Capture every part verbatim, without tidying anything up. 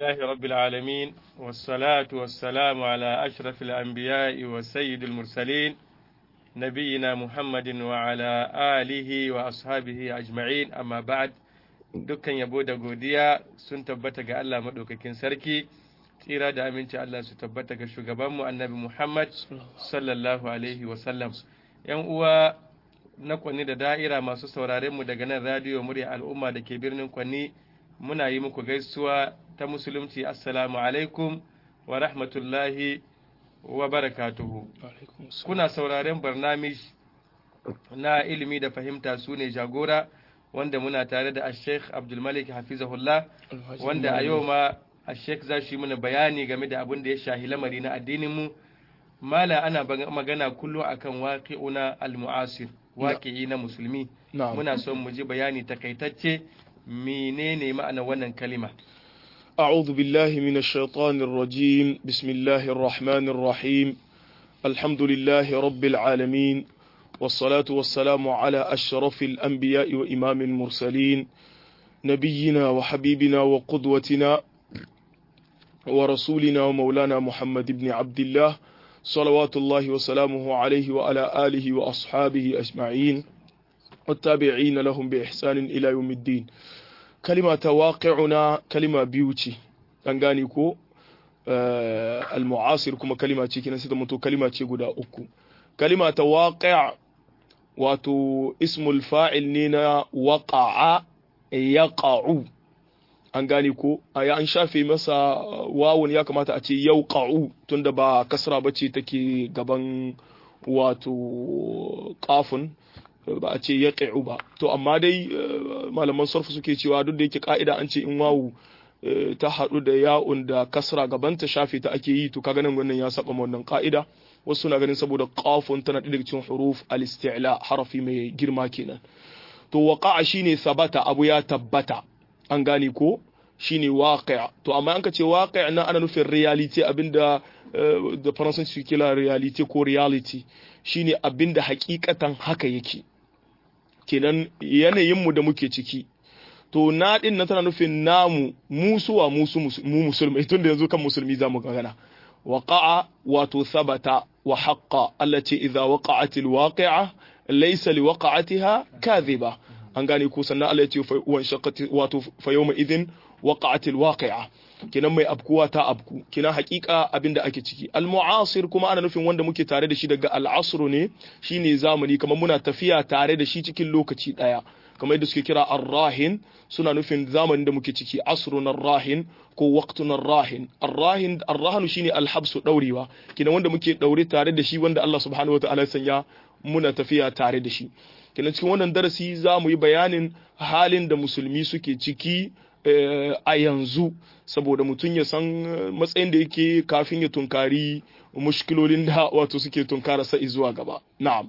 لله رب العالمين والصلاة والسلام على أشرف الأنبياء وسيد المرسلين نبينا محمد وعلى آله وأصحابه أجمعين أما بعد dukkan yabo da godiya sun tabbata ga Allah maɗaukakin sarki tsira da aminci Allah su tabbata ga shugabanmu annabi Muhammad sallallahu alaihi wasallam yan uwa na kwanni da da'ira masu sauraren mu daga nan radio murya al'umma da ke birnin kwanni muna yi muku gaisuwa ta musulunci assalamu alaikum wa rahmatullahi wa barakatuhu kuna sauraren barnamij na ilimi da fahimta su ne jagora wanda muna tare da Sheikh Abdul Malik hafizahullah wanda a yau ma Sheikh za shi muna bayani game da abin da ya shahi lamari na addinin mu mala ana magana kullum akan waqi'una al-mu'asir waqi'i na musulmi muna son mu ji bayani takaitacce menene ma'anar wannan kalima أعوذ بالله من الشيطان الرجيم بسم الله الرحمن الرحيم الحمد لله رب العالمين والصلاة والسلام على أشرف الأنبياء وإمام المرسلين نبينا وحبيبنا وقدوتنا ورسولنا ومولانا محمد بن عبد الله صلوات الله وسلامه عليه وعلى آله وأصحابه أجمعين والتابعين لهم بإحسان إلى يوم الدين كلمة واقعنا كلمة بيوتي أنغانيكو آه المعاصر كما كلمة تشيكي نسيت متو كلمة تشيكو دا أكو كلمة واقع واتو اسم الفاعل نينا وقع يقع أنغانيكو أيا أن شافي مسا واون يا كما تأتي يوقع تندبا كسرة بتشي تكي غبان واتو قافن ba a ce ya ƙi'u ba to amma dai malaman sarfu suke cewa duk da yake ka'ida an ce in wawu ta haɗu da ya'un da kasra gabanta shafe ta ake yi to kaga nan wannan ya saba wannan ka'ida wasu na ganin saboda qafun tana daga cikin huruf al-isti'la harafi mai girma kenan to waqa'a shine sabata abu ya tabbata an gane ko shine waqi' to amma an ka ce waqi' nan ana nufin reality abinda da faransanci suke kira reality ko reality shine abinda hakikatan haka yake kenan yanayinmu da muke ciki to na din na tana nufin namu musuwa musu mu musulmai tunda yanzu kan musulmi zamu gana waqa'a wato thabata wa haqqa allati idha waqa'atil waqi'a laysa liwaqa'atiha kadhiba an gane ko sannan Allah ya ce wa shaqqati wato fa yawma idhin waqa'atil waqi'a kinan mai abkuwa ta abku kinan hakika abinda ake ciki al-mu'asir kuma ana nufin wanda muke tare da shi daga al-asr ne shine zamani kamar muna tafiya tare da shi cikin lokaci daya kamar yadda suke kira ar-rahin suna nufin zamanin da muke ciki asrun ar-rahin ko waqtun ar-rahin ar-rahin ar-rahnu shine al-habsu daurewa kinan wanda muke daure tare da shi wanda Allah subhanahu wataala ya sanya muna tafiya tare da shi kinan cikin wannan darasi za mu yi bayanin halin da musulmi suke ciki a yanzu saboda mutum ya san matsayin da yake kafin ya tunkari mushkilolin da wato suke tunkara sai zuwa gaba na'am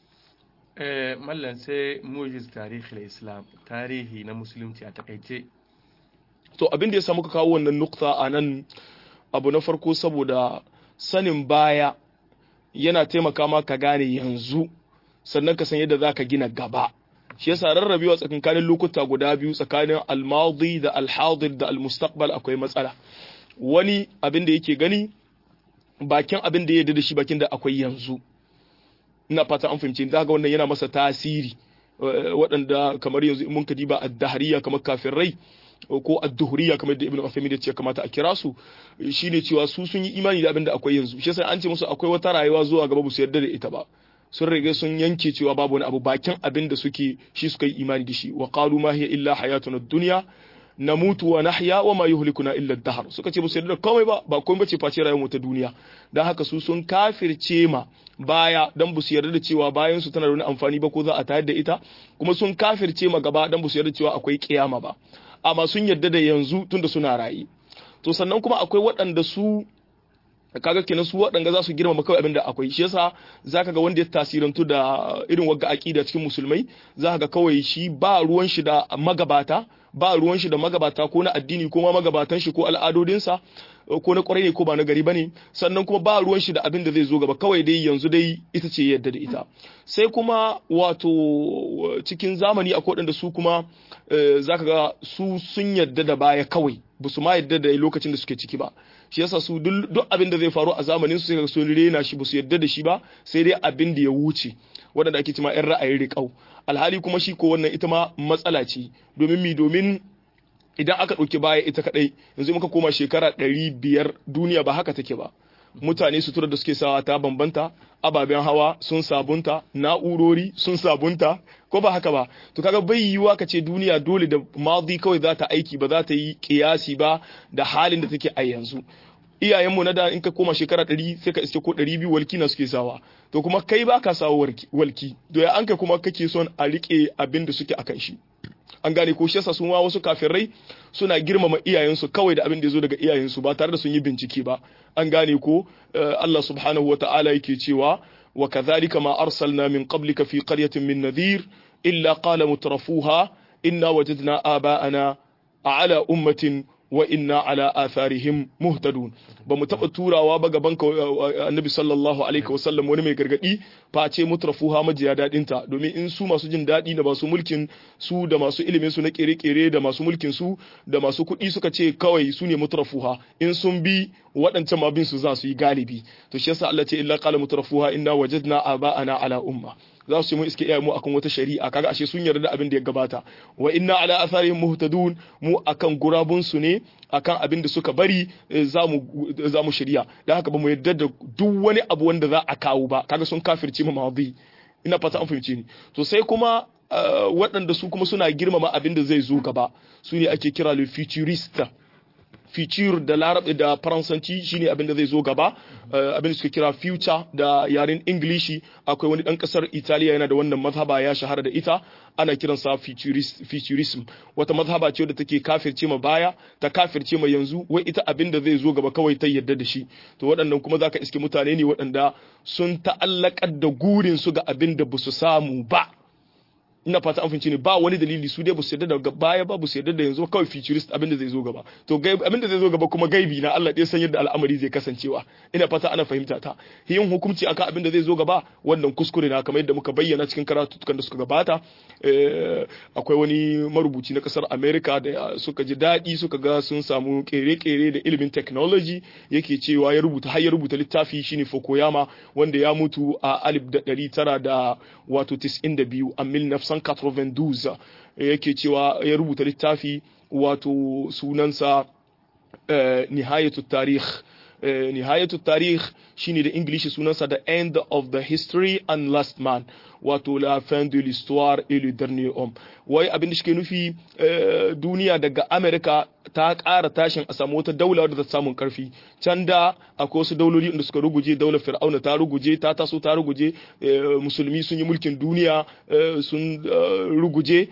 eh mallan sai mujiz tarihi islam tarihi na musulunci a takaice to abin da ya samu ka kawo wannan nukta anan abu na farko saboda sanin baya yana taimaka maka gane yanzu sannan ka san yadda zaka gina gaba shi yasa rarrabewa tsakankanin lokuta guda biyu tsakanin al-madi da al-hadir da al-mustaqbal akwai matsala wani abin da yake gani bakin abin da ya yarda da shi bakin da akwai yanzu ina fata an fahimci daga wannan yana masa tasiri waɗanda kamar yanzu mun kadi ba ad-dahriya kamar kafirai ko ad-duhriya kamar da ibnu Uthaymeen ya ce kamata a kira su shine cewa su sun yi imani da abin da akwai yanzu shi yasa an ce musu akwai wata rayuwa zuwa gaba ba su yarda da ita ba sun rage sun yanke cewa babu wani abu bakin abin da suke shi suka yi imani da shi wa qalu ma hiya illa hayatuna dunya namutu wa nahya wa ma yuhlikuna illa ad-dahr suka ce ba su yarda komai ba ba komai bace face rayuwar mu ta duniya dan haka su sun kafirce ma baya dan ba su yarda da cewa bayan su tana da wani amfani ba ko za a tayar da ita kuma sun kafirce ma gaba dan ba su yarda cewa akwai kiyama ba amma sun yarda da yanzu tunda suna rayi to sannan kuma akwai waɗanda su kaga kenan su waɗanda za su girmama kawai abin da akwai shi yasa zaka ga wanda ya tasirantu da irin wagga aqida cikin musulmai zaka ga kawai shi ba ruwan shi da magabata ba ruwan shi da magabata ko na addini ko ma magabatan shi ko al'adodinsa ko na kwarai ne ko ba na gari bane sannan kuma ba ruwan shi da abin da zai zo gaba kawai dai yanzu dai ita ce yadda da ita sai kuma wato cikin zamani akwai waɗanda su kuma zaka ga su sun yadda da baya kawai ba su ma yadda da lokacin da suke ciki ba shi yasa su duk abin da zai faru a zamanin su sai su rena shi ba su yadda da shi ba sai dai abin da ya wuce wanda ake cewa yan ra'ayin riƙau alhali kuma shi ko wannan ita ma matsala ce domin mi domin idan aka ɗauki baya ita kaɗai yanzu muka koma shekara ɗari biyar duniya ba haka take ba mutane sutura da suke sawa ta bambanta ababen hawa sun sabunta na'urori sun sabunta ko ba haka ba to kaga bai yiwuwa ka ce duniya dole da madi kawai za ta aiki ba za ta yi kiyasi ba da halin da take a yanzu iyayenmu na da in ka koma shekara ɗari sai ka iske ko ɗari biyu walki na suke sawa to kuma kai ba ka sawa walki to ya an kai kuma kake son a riƙe abin da suke akan shi an gane ko shi yasa sun wa wasu kafirai suna girmama iyayensu kawai da abin da ya zo daga iyayensu ba tare da sun yi bincike ba an gane ko Allah subhanahu wata'ala yake cewa wa kadhalika ma arsalna min qablika fi qaryatin min nadhir illa qala mutrafuha inna wajadna aba'ana ala ummatin wa inna ala atharihim muhtadun ba mu taba turawa ba gaban ka annabi sallallahu alaihi wasallam wani mai gargadi face mutrafuha majiya dadin ta domin in su masu jin dadi da masu mulkin su da masu ilimin su na kere-kere da masu mulkin su da masu kuɗi suka ce kawai su ne mutrafuha in sun bi waɗancan mabin su za su yi galibi to shi yasa Allah ce illa qala mutrafuha inna wajadna aba'ana ala umma za su yi mu iske iyayen mu akan wata shari'a kaga ashe sun yarda da abin da ya gabata wa inna ala atharihim muhtadun mu akan gurabun su ne akan abin da suka bari zamu zamu shari'a dan haka ba mu yarda da duk wani abu wanda za a kawo ba kaga sun kafirce mu mawdi ina fata an fahimce ni to sai kuma waɗanda su kuma suna girmama abin da zai zo gaba su ne ake kira le futuriste future da larabi da faransanci shine abin da zai zo gaba abin da suka kira future da yaren ingilishi akwai wani dan kasar italiya yana da wannan mazhaba ya shahara da ita ana kiransa futurism wata mazhaba ce da take kafirce ma baya ta kafirce ma yanzu wai ita abin da zai zo gaba kawai ta yadda da shi to waɗannan kuma zaka iske mutane ne waɗanda sun ta'allakar da gurin su ga abin da ba su samu ba ina fata an fince ne ba wani dalili su dai ba su yarda da baya ba ba su yarda da yanzu kawai futurist abin da zai zo gaba to abin da zai zo gaba kuma gaibi na Allah ɗaya san yadda al'amari zai kasancewa ina fata ana fahimta ta yin hukunci akan abin da zai zo gaba wannan kuskure na kamar yadda muka bayyana cikin karatutukan da suka gabata akwai wani marubuci na kasar America da suka ji daɗi suka ga sun samu kere-kere da ilimin technology yake cewa ya rubuta har ya rubuta littafi shine Fukuyama wanda ya mutu a alif da ɗari tara da wato tis'in da biyu a mil nafsan quatre-vingt-douze yake cewa ya rubuta littafi wato sunansa nihayatu tarikh nihayatu tarikh shine da English sunansa the end of the history and last man wato la fin de l'histoire et le dernier homme wai abin da shi ke nufi duniya daga America ta ƙara tashin a samu wata daula wadda ta samun karfi can da akwai wasu dauloli inda suka ruguje daular fir'auna ta ruguje ta taso ta ruguje musulmi sun yi mulkin duniya sun ruguje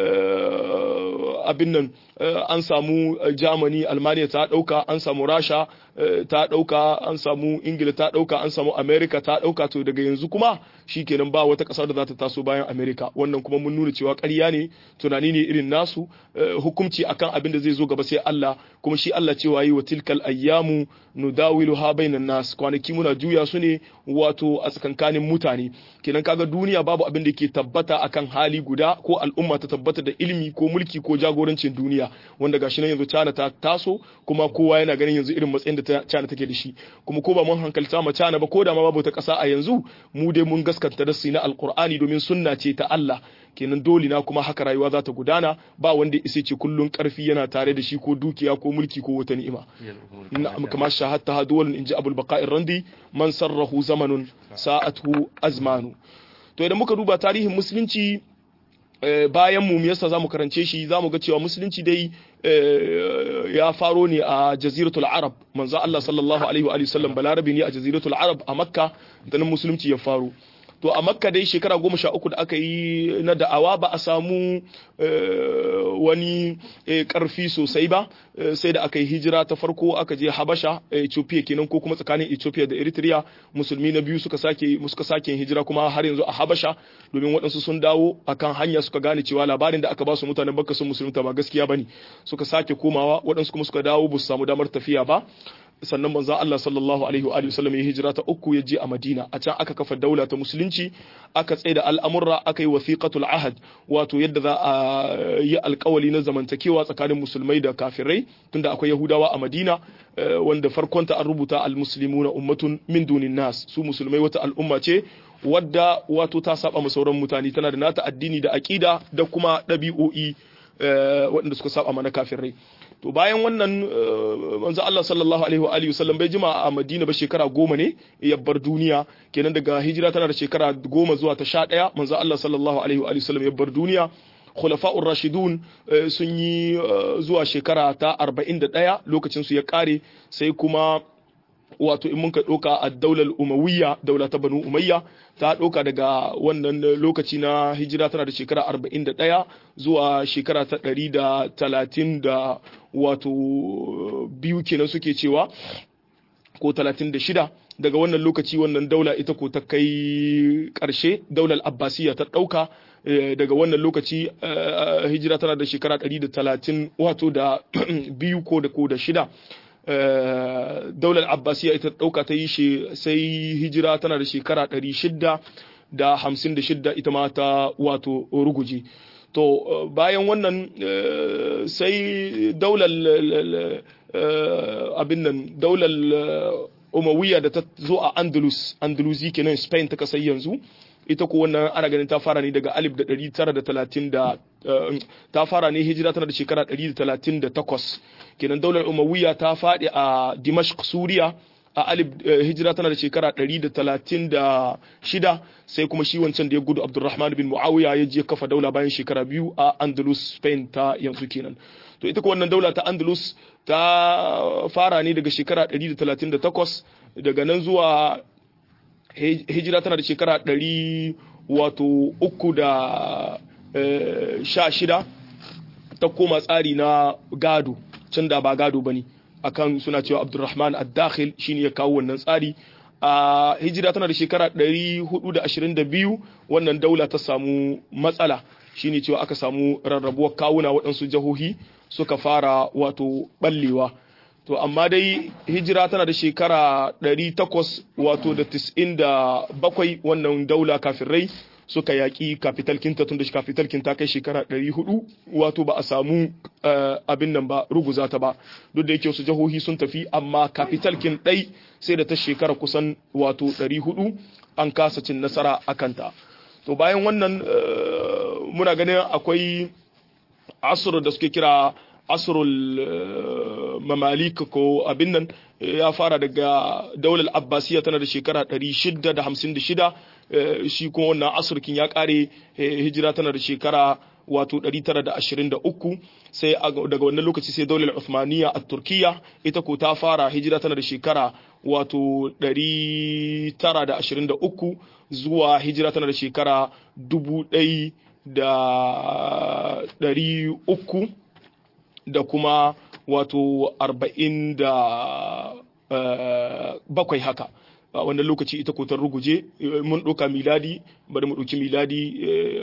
abin nan an samu Germany Almania ta dauka an samu Rasha ta dauka an samu Ingila ta dauka an samu America ta dauka to daga yanzu kuma shikenan ba wata ƙasa da za ta taso bayan America wannan kuma mun nuna cewa ƙarya ne tunani ne irin nasu hukunci akan abin da zai zo gaba sai Allah kuma shi Allah cewa yi wa tilkal ayyamu nudawiluha bainan nas kwanaki muna juya su ne wato a tsakankanin mutane kenan kaga duniya babu abin da yake tabbata akan hali guda ko al'umma ta tabbata da ilimi ko mulki ko jagorancin duniya wanda gashi nan yanzu China ta taso kuma kowa yana ganin yanzu irin matsayin da China take da shi kuma ko ba mun hankalta ma China ba ko da ma babu ta kasa a yanzu mu dai mun gaskata da na alqur'ani domin sunna ce ta Allah kenan dole na kuma haka rayuwa za ta gudana ba wanda isa ce kullun karfi yana tare da shi ko dukiya ko mulki ko wata ni'ima na'am kama shahatta hadwal inji abul baqa'ir randi man sarrahu zamanun sa'atuhu azmanu to idan muka duba tarihin musulunci bayan mu yasa zamu karance shi zamu ga cewa musulunci dai ya faro ne a jaziratul arab manzo Allah sallallahu alaihi wa sallam balarabi ne a jaziratul arab a makka da nan musulunci ya faro to a makka dai shekara goma sha uku da aka yi na da'awa ba a samu wani karfi sosai ba sai da aka yi hijira ta farko aka je habasha ethiopia kenan ko kuma tsakanin ethiopia da eritrea musulmi na biyu suka sake suka sake hijira kuma har yanzu a habasha domin waɗansu sun dawo akan hanya suka gane cewa labarin da aka ba su mutanen bakka sun musulunta ba gaskiya bane suka sake komawa waɗansu kuma suka dawo ba su samu damar tafiya ba sannan manzo Allah sallallahu alaihi wa alihi wasallam ya hijira ta uku ya je a Madina a can aka kafa daula ta musulunci aka tsaida al'amurra aka yi wasiqatul ahad wato yadda za a yi alƙawali na zamantakewa tsakanin musulmai da kafirai tunda akwai yahudawa a Madina wanda farkon ta an rubuta al-muslimuna ummatun min dunin nas su musulmai wata al'umma ce wadda wato ta saba ma sauran mutane tana da nata addini da aqida da kuma dabi'o'i waɗanda suka saba mana kafirai to bayan wannan manzo Allah sallallahu alaihi wa alihi wasallam bai jima a Madina ba shekara goma ne ya bar duniya kenan daga hijira tana da shekara goma zuwa ta sha ɗaya manzo Allah sallallahu alaihi wa alihi wasallam ya bar duniya khulafa'ur rashidun sun yi zuwa shekara ta arba'in da ɗaya lokacin su ya kare sai kuma wato in mun ka ɗauka a daular umawiyya daula ta banu umayya ta ɗauka daga wannan lokaci na hijira tana da shekara arba'in da ɗaya zuwa shekara ta ɗari da talatin da wato biyu kenan suke cewa ko talatin da shida daga wannan lokaci wannan daula ita ko ta kai ƙarshe daular abbasiyya ta ɗauka daga wannan lokaci hijira tana da shekara ɗari da talatin wato da biyu ko da ko da shida daular abbasiya ita ɗauka ta yi shi sai hijira tana da shekara ɗari shida da hamsin da shida ita ma ta wato ruguje to bayan wannan sai daular abin nan daular umawiya da ta zo a andalus andalusi kenan spain ta kasar yanzu ita ko wannan ana ganin ta fara ne daga alif da ɗari tara da talatin da ta fara ne hijira tana da shekara ɗari da talatin da takwas kenan daular umawiya ta faɗi a dimashq suriya a alif hijira tana da shekara ɗari da talatin da shida sai kuma shi wancan da ya gudu abdurrahman bin muawiya ya je kafa daula bayan shekara biyu a andalus spain ta yanzu kenan to ita ko wannan daula ta andalus ta fara ne daga shekara ɗari da talatin da takwas daga nan zuwa hijira tana da shekara ɗari wato uku da sha shida ta koma tsari na gado can da ba gado ba ne akan suna cewa abdurrahman ad-dakhil shine ya kawo wannan tsari a hijira tana da shekara ɗari hudu da ashirin da biyu wannan daula ta samu matsala shine cewa aka samu rarrabuwar kawuna waɗansu jihohi suka fara wato ballewa to amma dai hijira tana da shekara ɗari takwas wato da tis'in da bakwai wannan daula kafirai suka yaƙi capital kinta tun da capital kinta kai shekara ɗari hudu wato ba a samu abin nan ba ruguza ta ba duk da yake wasu jihohi sun tafi amma capital kin ɗai sai da ta shekara kusan wato ɗari hudu an kasa cin nasara a kanta to bayan wannan muna ganin akwai asur da suke kira asrul mamalik ko abin nan ya fara daga daular abbasiya tana da shekara ɗari shida da hamsin da shida shi kuma wannan asurkin ya kare hijira tana da shekara wato ɗari tara da ashirin da uku sai daga wannan lokaci sai daular Uthmaniyya a Turkiya ita ko ta fara hijira tana da shekara wato ɗari tara da ashirin da uku zuwa hijira tana da shekara dubu ɗaya da ɗari uku da kuma wato arba'in da bakwai haka a wannan lokaci ita ko ta ruguje mun ɗauka miladi bari mu ɗauki miladi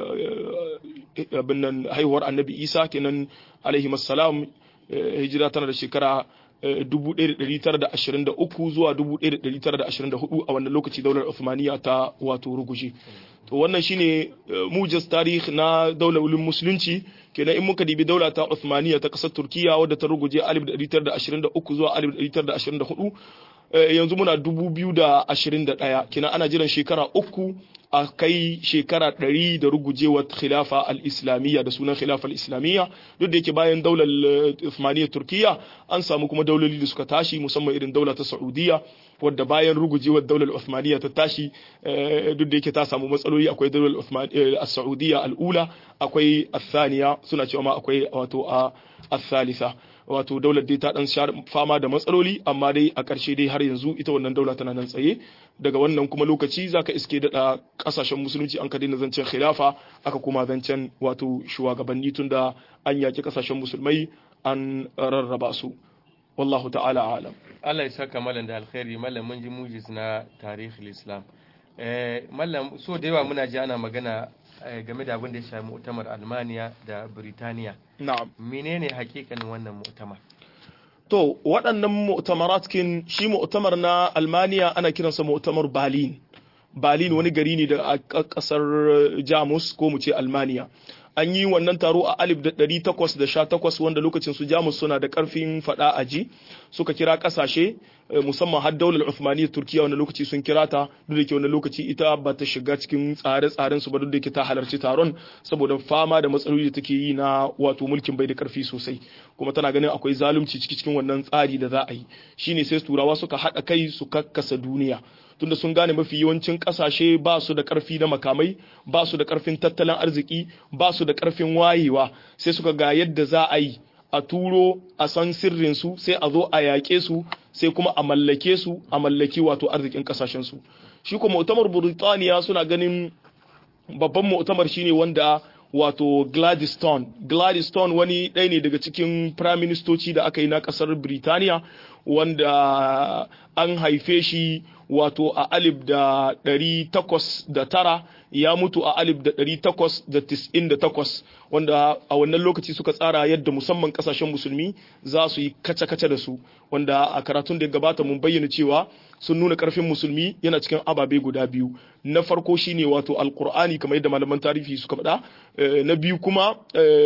abin nan haihuwar annabi isa kenan alaihi salam hijira tana da shekara dubu ɗaya da ɗari tara da ashirin da uku zuwa dubu ɗaya da ɗari tara da ashirin da hudu a wannan lokaci daular Uthmaniyya ta wato ruguje to wannan shine mujaz tarih na daular musulunci kenan in muka dibi daula ta Uthmaniyya ta kasar Turkiya wadda ta ruguje alif da ɗari tara da ashirin da uku zuwa alif da ɗari tara da ashirin da hudu yanzu muna dubu biyu da ashirin da ɗaya kenan ana jiran shekara uku a kai shekara ɗari da rugujewar khilafa al-islamiyya da sunan khilafa al-islamiyya duk da yake bayan daular Uthmaniyya Turkiya an samu kuma dauloli da suka tashi musamman irin daula ta Saudiya wadda bayan rugujewar daular Uthmaniyya ta tashi duk da yake ta samu matsaloli akwai daular Uthmaniyya as-Saudiya al-ula akwai al-thaniya suna cewa ma akwai wato a al-thalitha wato daular dai ta dan fama da matsaloli amma dai a ƙarshe dai har yanzu ita wannan daula tana nan tsaye daga wannan kuma lokaci zaka iske dada kasashen musulunci an ka daina zancen khilafa aka kuma zancen wato shugabanni tunda an yaki kasashen musulmai an rarraba su wallahu ta'ala alam Allah ya saka mallan da alkhairi mallan mun ji mujiz na tarihi islam eh mallan so da yawa muna ji ana magana game da abin da ya shafi mu'tamar Almaniya da Birtaniya na'am menene hakikanin wannan mu'tamar to waɗannan mu'tamarat kin shi mu'tamar na Almaniya ana kiransa mu'tamar Berlin Berlin wani gari ne da a ƙasar Jamus ko mu ce Almaniya an yi wannan taro a alif da ɗari takwas da sha takwas wanda lokacin su Jamus suna da ƙarfin faɗa aji suka kira ƙasashe musamman har daular Uthmaniyya Turkiya wani lokaci sun kira ta duk da ke wani lokaci ita ba ta shiga cikin tsare-tsaren su ba duk da ke ta halarci taron saboda fama da matsaloli da take yi na wato mulkin bai da ƙarfi sosai kuma tana ganin akwai zalunci ciki cikin wannan tsari da za a yi shine sai turawa suka haɗa kai su kakkasa duniya tunda sun gane mafi yawancin kasashe ba su da karfi na makamai ba su da karfin tattalin arziki ba su da karfin wayewa sai suka ga yadda za a yi a turo a san sirrin su sai a zo a yaƙe su sai kuma a mallake su a mallaki wato arzikin kasashen su shi kuma mu'tamar Burtaniya suna ganin babban mu'tamar shine wanda wato Gladstone Gladstone wani ɗaya ne daga cikin prime ministoci da aka yi na ƙasar Birtaniya wanda an haife shi wato a alif da ɗari takwas da tara ya mutu a alif da ɗari takwas da tis'in da takwas wanda a wannan lokaci suka tsara yadda musamman kasashen musulmi za su yi kace-kace da su wanda a karatun da ya gabata mun bayyana cewa sun nuna karfin musulmi yana cikin ababe guda biyu na farko shine wato alkur'ani kamar yadda malaman tarihi suka faɗa na biyu kuma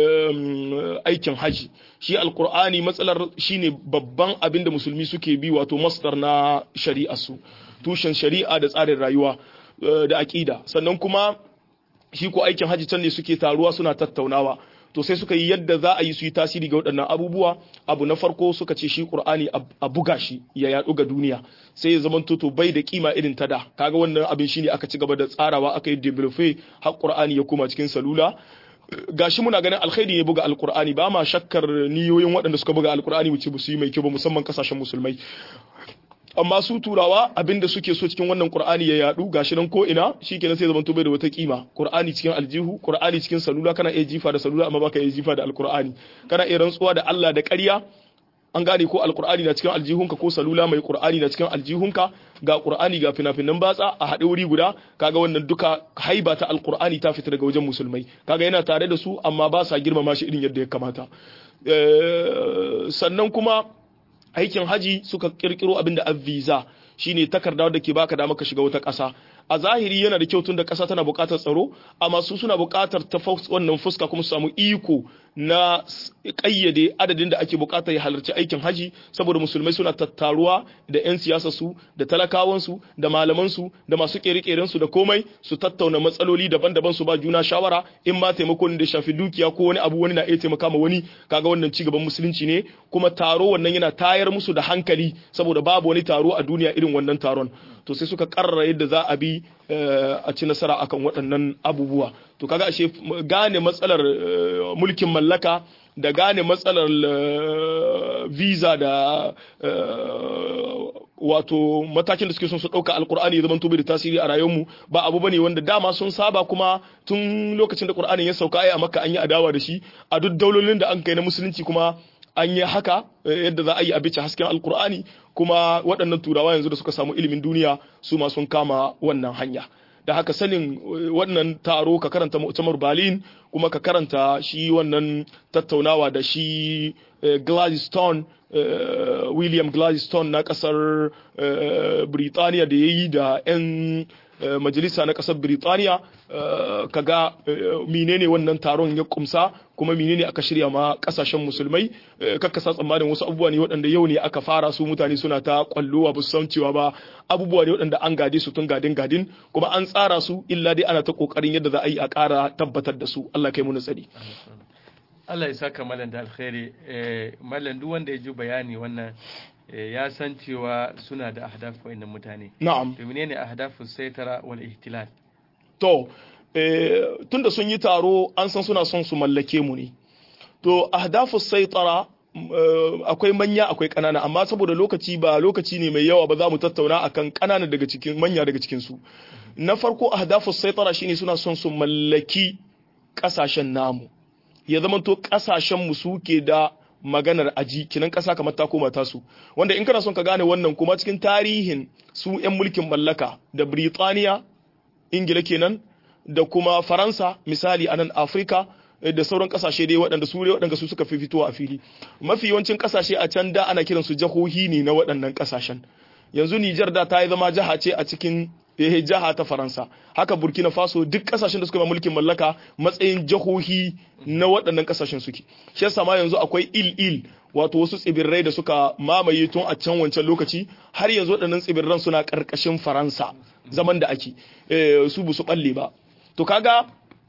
aikin haji shi alkur'ani matsalar shine babban abin da musulmi suke bi wato masdar na shari'a su tushen shari'a da tsarin rayuwa da aƙida sannan kuma shi ko aikin haji can ne suke taruwa suna tattaunawa to sai suka yi yadda za a yi su yi tasiri ga waɗannan abubuwa abu na farko suka ce shi Qur'ani a buga shi ya yaɗu ga duniya sai ya zamanto to bai da kima irin ta da kaga wannan abin shine aka ci gaba da tsarawa aka yi develop har Qur'ani ya koma cikin salula gashi muna ganin alkhairi ya buga alqur'ani ba ma shakkar niyoyin waɗanda suka buga alqur'ani mu ce su yi mai kyau ba musamman kasashen musulmai amma su turawa abinda suke so cikin wannan Qur'ani ya yadu gashi nan ko ina shikenan sai zaman to bai da wata kima Qur'ani cikin aljihu Qur'ani cikin salula kana iya jifa da salula amma baka iya jifa da alqur'ani kana iya rantsuwa da Allah da ƙarya an gane ko alqur'ani na cikin aljihunka ko salula mai Qur'ani na cikin aljihunka ga Qur'ani ga fina-finan batsa a haɗe wuri guda kaga wannan duka haiba ta alqur'ani ta fita daga wajen musulmai kaga yana tare da su amma ba sa girmama shi irin yadda ya kamata sannan kuma aikin haji suka kirkiro abin da visa shine takarda da ke baka dama ka shiga wata ƙasa a zahiri yana da kyau tun da ƙasa tana buƙatar tsaro amma su suna buƙatar ta wannan fuska kuma su samu iko na ƙayyade adadin da ake buƙatar ya halarci aikin haji saboda musulmai suna tattaruwa da 'yan siyasa su da talakawansu da malamansu da masu ƙere su da komai su tattauna matsaloli daban-daban su ba juna shawara in ma taimakon da shafi dukiya ko wani abu wani na iya taimaka ma wani kaga wannan ci gaban musulunci ne kuma taro wannan yana tayar musu da hankali saboda babu wani taro a duniya irin wannan taron to sai suka karrara yadda za a bi a ci nasara akan waɗannan abubuwa to kaga ashe gane matsalar mulkin mallaka da gane matsalar visa da wato matakin da suke son su ɗauka alkur'ani ya zama tobe da tasiri a rayuwarmu ba abu bane wanda dama sun saba kuma tun lokacin da qur'anin ya sauka ai a makka an yi adawa da shi a duk daulolin da an kai na musulunci kuma an yi haka yadda za a yi a bice hasken alkur'ani kuma waɗannan turawa yanzu da suka samu ilimin duniya su ma sun kama wannan hanya da haka sanin wannan taro ka karanta mu'tamar Berlin kuma ka karanta shi wannan tattaunawa da shi Gladstone William Gladstone na kasar Birtaniya da yayi da 'yan majalisa na kasar Birtaniya kaga menene wannan taron ya kumsa kuma menene aka shirya ma kasashen musulmai kakkasa tsammanin wasu abubuwa ne waɗanda yau ne aka fara su mutane suna ta kwallowa ba su san cewa ba abubuwa ne waɗanda an gade su tun gadin gadin kuma an tsara su illa dai ana ta kokarin yadda za a yi a ƙara tabbatar da su Allah kai mu nasari Allah ya saka malam da alkhairi malam duk wanda ya ji bayani wannan ya san cewa suna da ahdafu wa'annan mutane na'am to menene ahdafu saitara wal ihtilal to tunda sun yi taro an san suna son su mallake mu ne to ahdafu saitara akwai manya akwai kanana amma saboda lokaci ba lokaci ne mai yawa ba za mu tattauna akan kanana daga cikin manya daga cikin su na farko ahdafu saitara shine suna son su mallaki kasashen namu ya zama to kasashen mu suke da maganar aji kinan kasa kamar ta koma tasu wanda in kana son ka gane wannan kuma cikin tarihin su yan mulkin mallaka da Britaniya Ingila kenan da kuma Faransa misali a nan Afrika da sauran kasashe dai waɗanda su ne waɗanda su suka fi fitowa a fili mafi yawancin kasashe a can da ana kiransu jahohi ne na waɗannan kasashen yanzu Nijar da ta yi zama jaha ce a cikin eh jaha ta Faransa haka Burkina Faso duk kasashen da suka yi mulkin mallaka matsayin jahohi na waɗannan kasashen suke shi yasa ma yanzu akwai il il wato wasu tsibirai da suka mamaye tun a can wancan lokaci har yanzu waɗannan tsibirran suna ƙarƙashin Faransa zaman da ake su bu su balle ba to kaga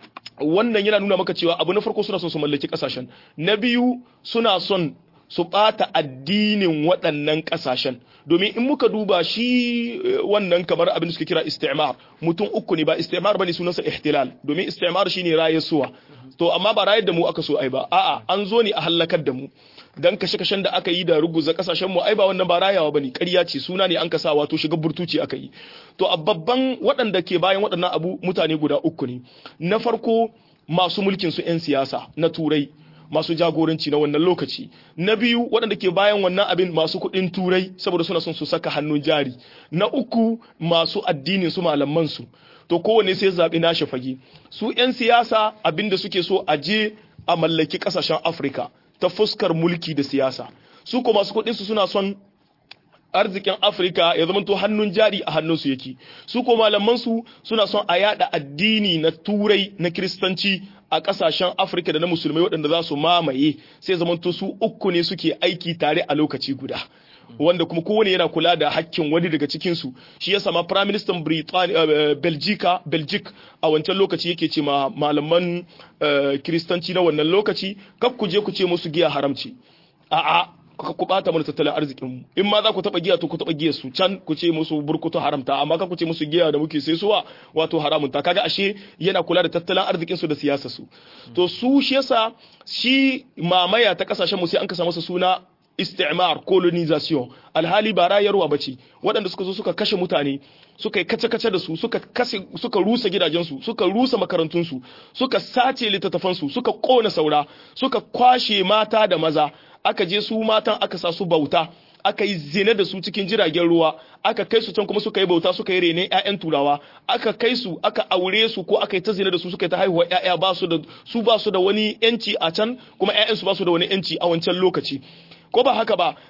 wannan yana nuna maka cewa abu na farko suna son su mallaki kasashen na biyu suna son su bata addinin waɗannan kasashen domin in muka duba shi wannan kamar abin da suke kira istimar mutum uku ne ba istimar bane sunansa ihtilal domin istimar shine rayuwa to amma ba rayar da mu aka so ai ba a'a an zo ne a halakar da mu dan kashe-kashen da aka yi da ruguza kasashen mu ai ba wannan ba rayawa bane ƙarya ce suna ne an kasa wato shiga burtuci aka yi to a babban waɗanda ke bayan waɗannan abu mutane guda uku ne na farko masu mulkin su 'yan siyasa na turai masu jagoranci na wannan lokaci na biyu waɗanda ke bayan wannan abin masu kuɗin turai saboda suna son su saka hannun jari na uku masu addinin su malaman su to kowanne sai zaɓi nashi fage su 'yan siyasa abinda suke so a je a mallaki ƙasashen Afirka ta fuskar mulki da siyasa su ko masu kuɗin su suna son arzikin Afirka ya zama to hannun jari a hannunsu yake su ko malaman su suna son a yada addini na turai na kristanci a kasashen Afirka da na musulmai waɗanda za su mamaye sai zaman to su uku ne suke aiki tare a lokaci guda wanda kuma kowane yana kula da hakkin wani daga cikin su shi yasa ma prime minister Britania Belgica Belgic a wancan lokaci yake ce ma malaman kristanci na wannan lokaci kar ku je ku ce musu giya haramci a'a ku bata mana tattalin arzikin mu in ma za ku taba giya to ku taba giyar su can ku ce musu burkutu haramta amma ka ku ce musu giya da muke sai suwa wato haramun ta kaga ashe yana kula da tattalin arzikin su da siyasar su to su shi yasa shi mamaya ta kasashen mu sai an kasa masa suna istimar colonization alhali ba rayarwa bace waɗanda suka zo suka kashe mutane suka yi kace-kace da su suka kashe suka rusa gidajensu suka rusa makarantunsu suka sace littattafansu suka kona saura suka kwashe mata da maza aka je su matan aka sa su bauta aka yi zina da su cikin jiragen ruwa aka kai su can kuma suka yi bauta suka yi rene ƴaƴan turawa aka kai su aka aure su ko aka yi ta zina da su suka yi ta haihuwa ƴaƴa ba su da su ba su da wani yanci a can kuma ƴaƴan su ba su da wani yanci a wancan lokaci ko ba haka ba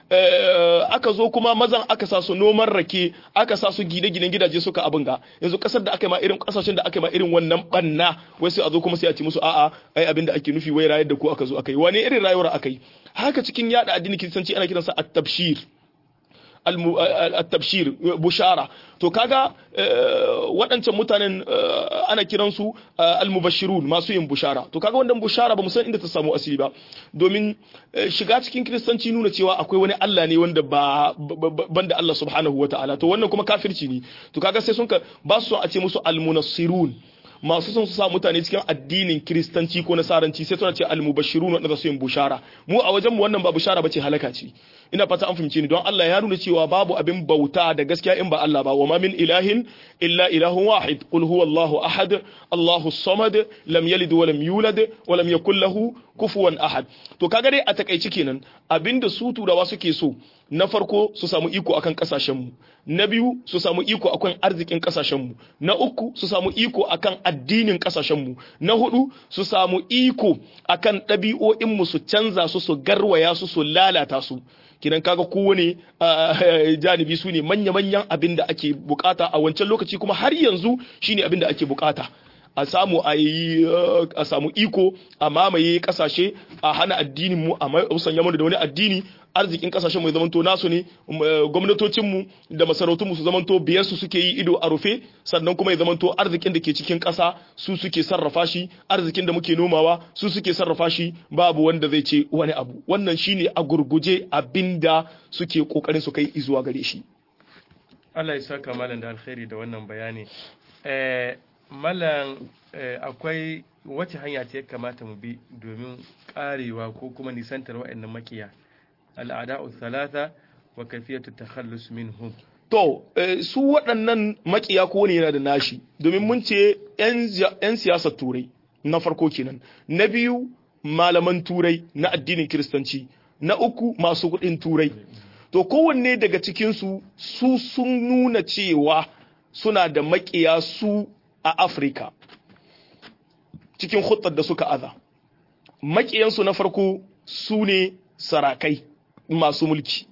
aka zo kuma mazan aka sa su noman rake aka sa su gine-ginen gidaje suka abin ga yanzu kasar da aka yi ma irin kasashen da aka yi ma irin wannan banna wai sai a zo kuma sai a ci musu a'a ai abin da ake nufi wai rayar da ku aka zo aka yi wani irin rayuwar aka yi haka cikin yada addini kiristanci ana kiransa at-tabshir al-tabshir bushara to kaga waɗancan mutanen ana kiransu al-mubashirun masu yin bushara to kaga wannan bushara ba mu san inda ta samu asiri ba domin shiga cikin kiristanci nuna cewa akwai wani Allah ne wanda ba banda Allah subhanahu wataala to wannan kuma kafirci ne to kaga sai sun ka ba su son a ce musu al-munassirun masu son su sa mutane cikin addinin kiristanci ko nasaranci sai suna ce al-mubashirun wanda su yin bushara mu a wajen mu wannan ba bushara bace halaka ce ina fata an fahimce ni don Allah ya nuna cewa babu abin bauta da gaskiya in ba Allah ba wa ma min ilahin illa ilahun wahid qul huwallahu ahad Allahu samad lam yalid wa lam yulad wa lam yakul lahu kufuwan ahad to kaga dai a takeici kenan abinda su turawa suke so na farko su samu iko akan kasashen mu na biyu su samu iko akan arzikin kasashen mu na uku su samu iko akan addinin kasashen mu na hudu su samu iko akan ɗabi'o'in mu su canza su su garwaya su su lalata su kidan kaga kowane janibi su ne manya-manyan abin da ake bukata a wancan lokaci kuma har yanzu shine abin da ake bukata a samu a yi a samu iko a mamaye kasashe a hana addinin mu a musanya mu da wani addini arzikin kasashen mu ya zamanto nasu ne gwamnatocin mu da masarautun mu su zamanto biyar su suke yi ido a rufe sannan kuma ya zamanto arzikin da ke cikin kasa su suke sarrafa shi arzikin da muke nomawa su suke sarrafa shi babu wanda zai ce wani abu wannan shine a gurguje abinda suke kokarin su kai izuwa gare shi Allah ya saka malam da alkhairi da wannan bayani eh malam akwai wace hanya ce ya kamata mu bi domin karewa ko kuma nisantar wa'annan makiya al'ada'u thalatha wa kayfiyatu takhallus minhum to su waɗannan makiya ko ne yana da nashi domin mun ce yan siyasar turai na farko kenan na biyu malaman turai na addinin kiristanci na uku masu kuɗin turai to kowanne daga cikin su su sun nuna cewa suna da makiya su a Afirka cikin hutsar da suka aza makiyansu na farko su ne sarakai masu mulki,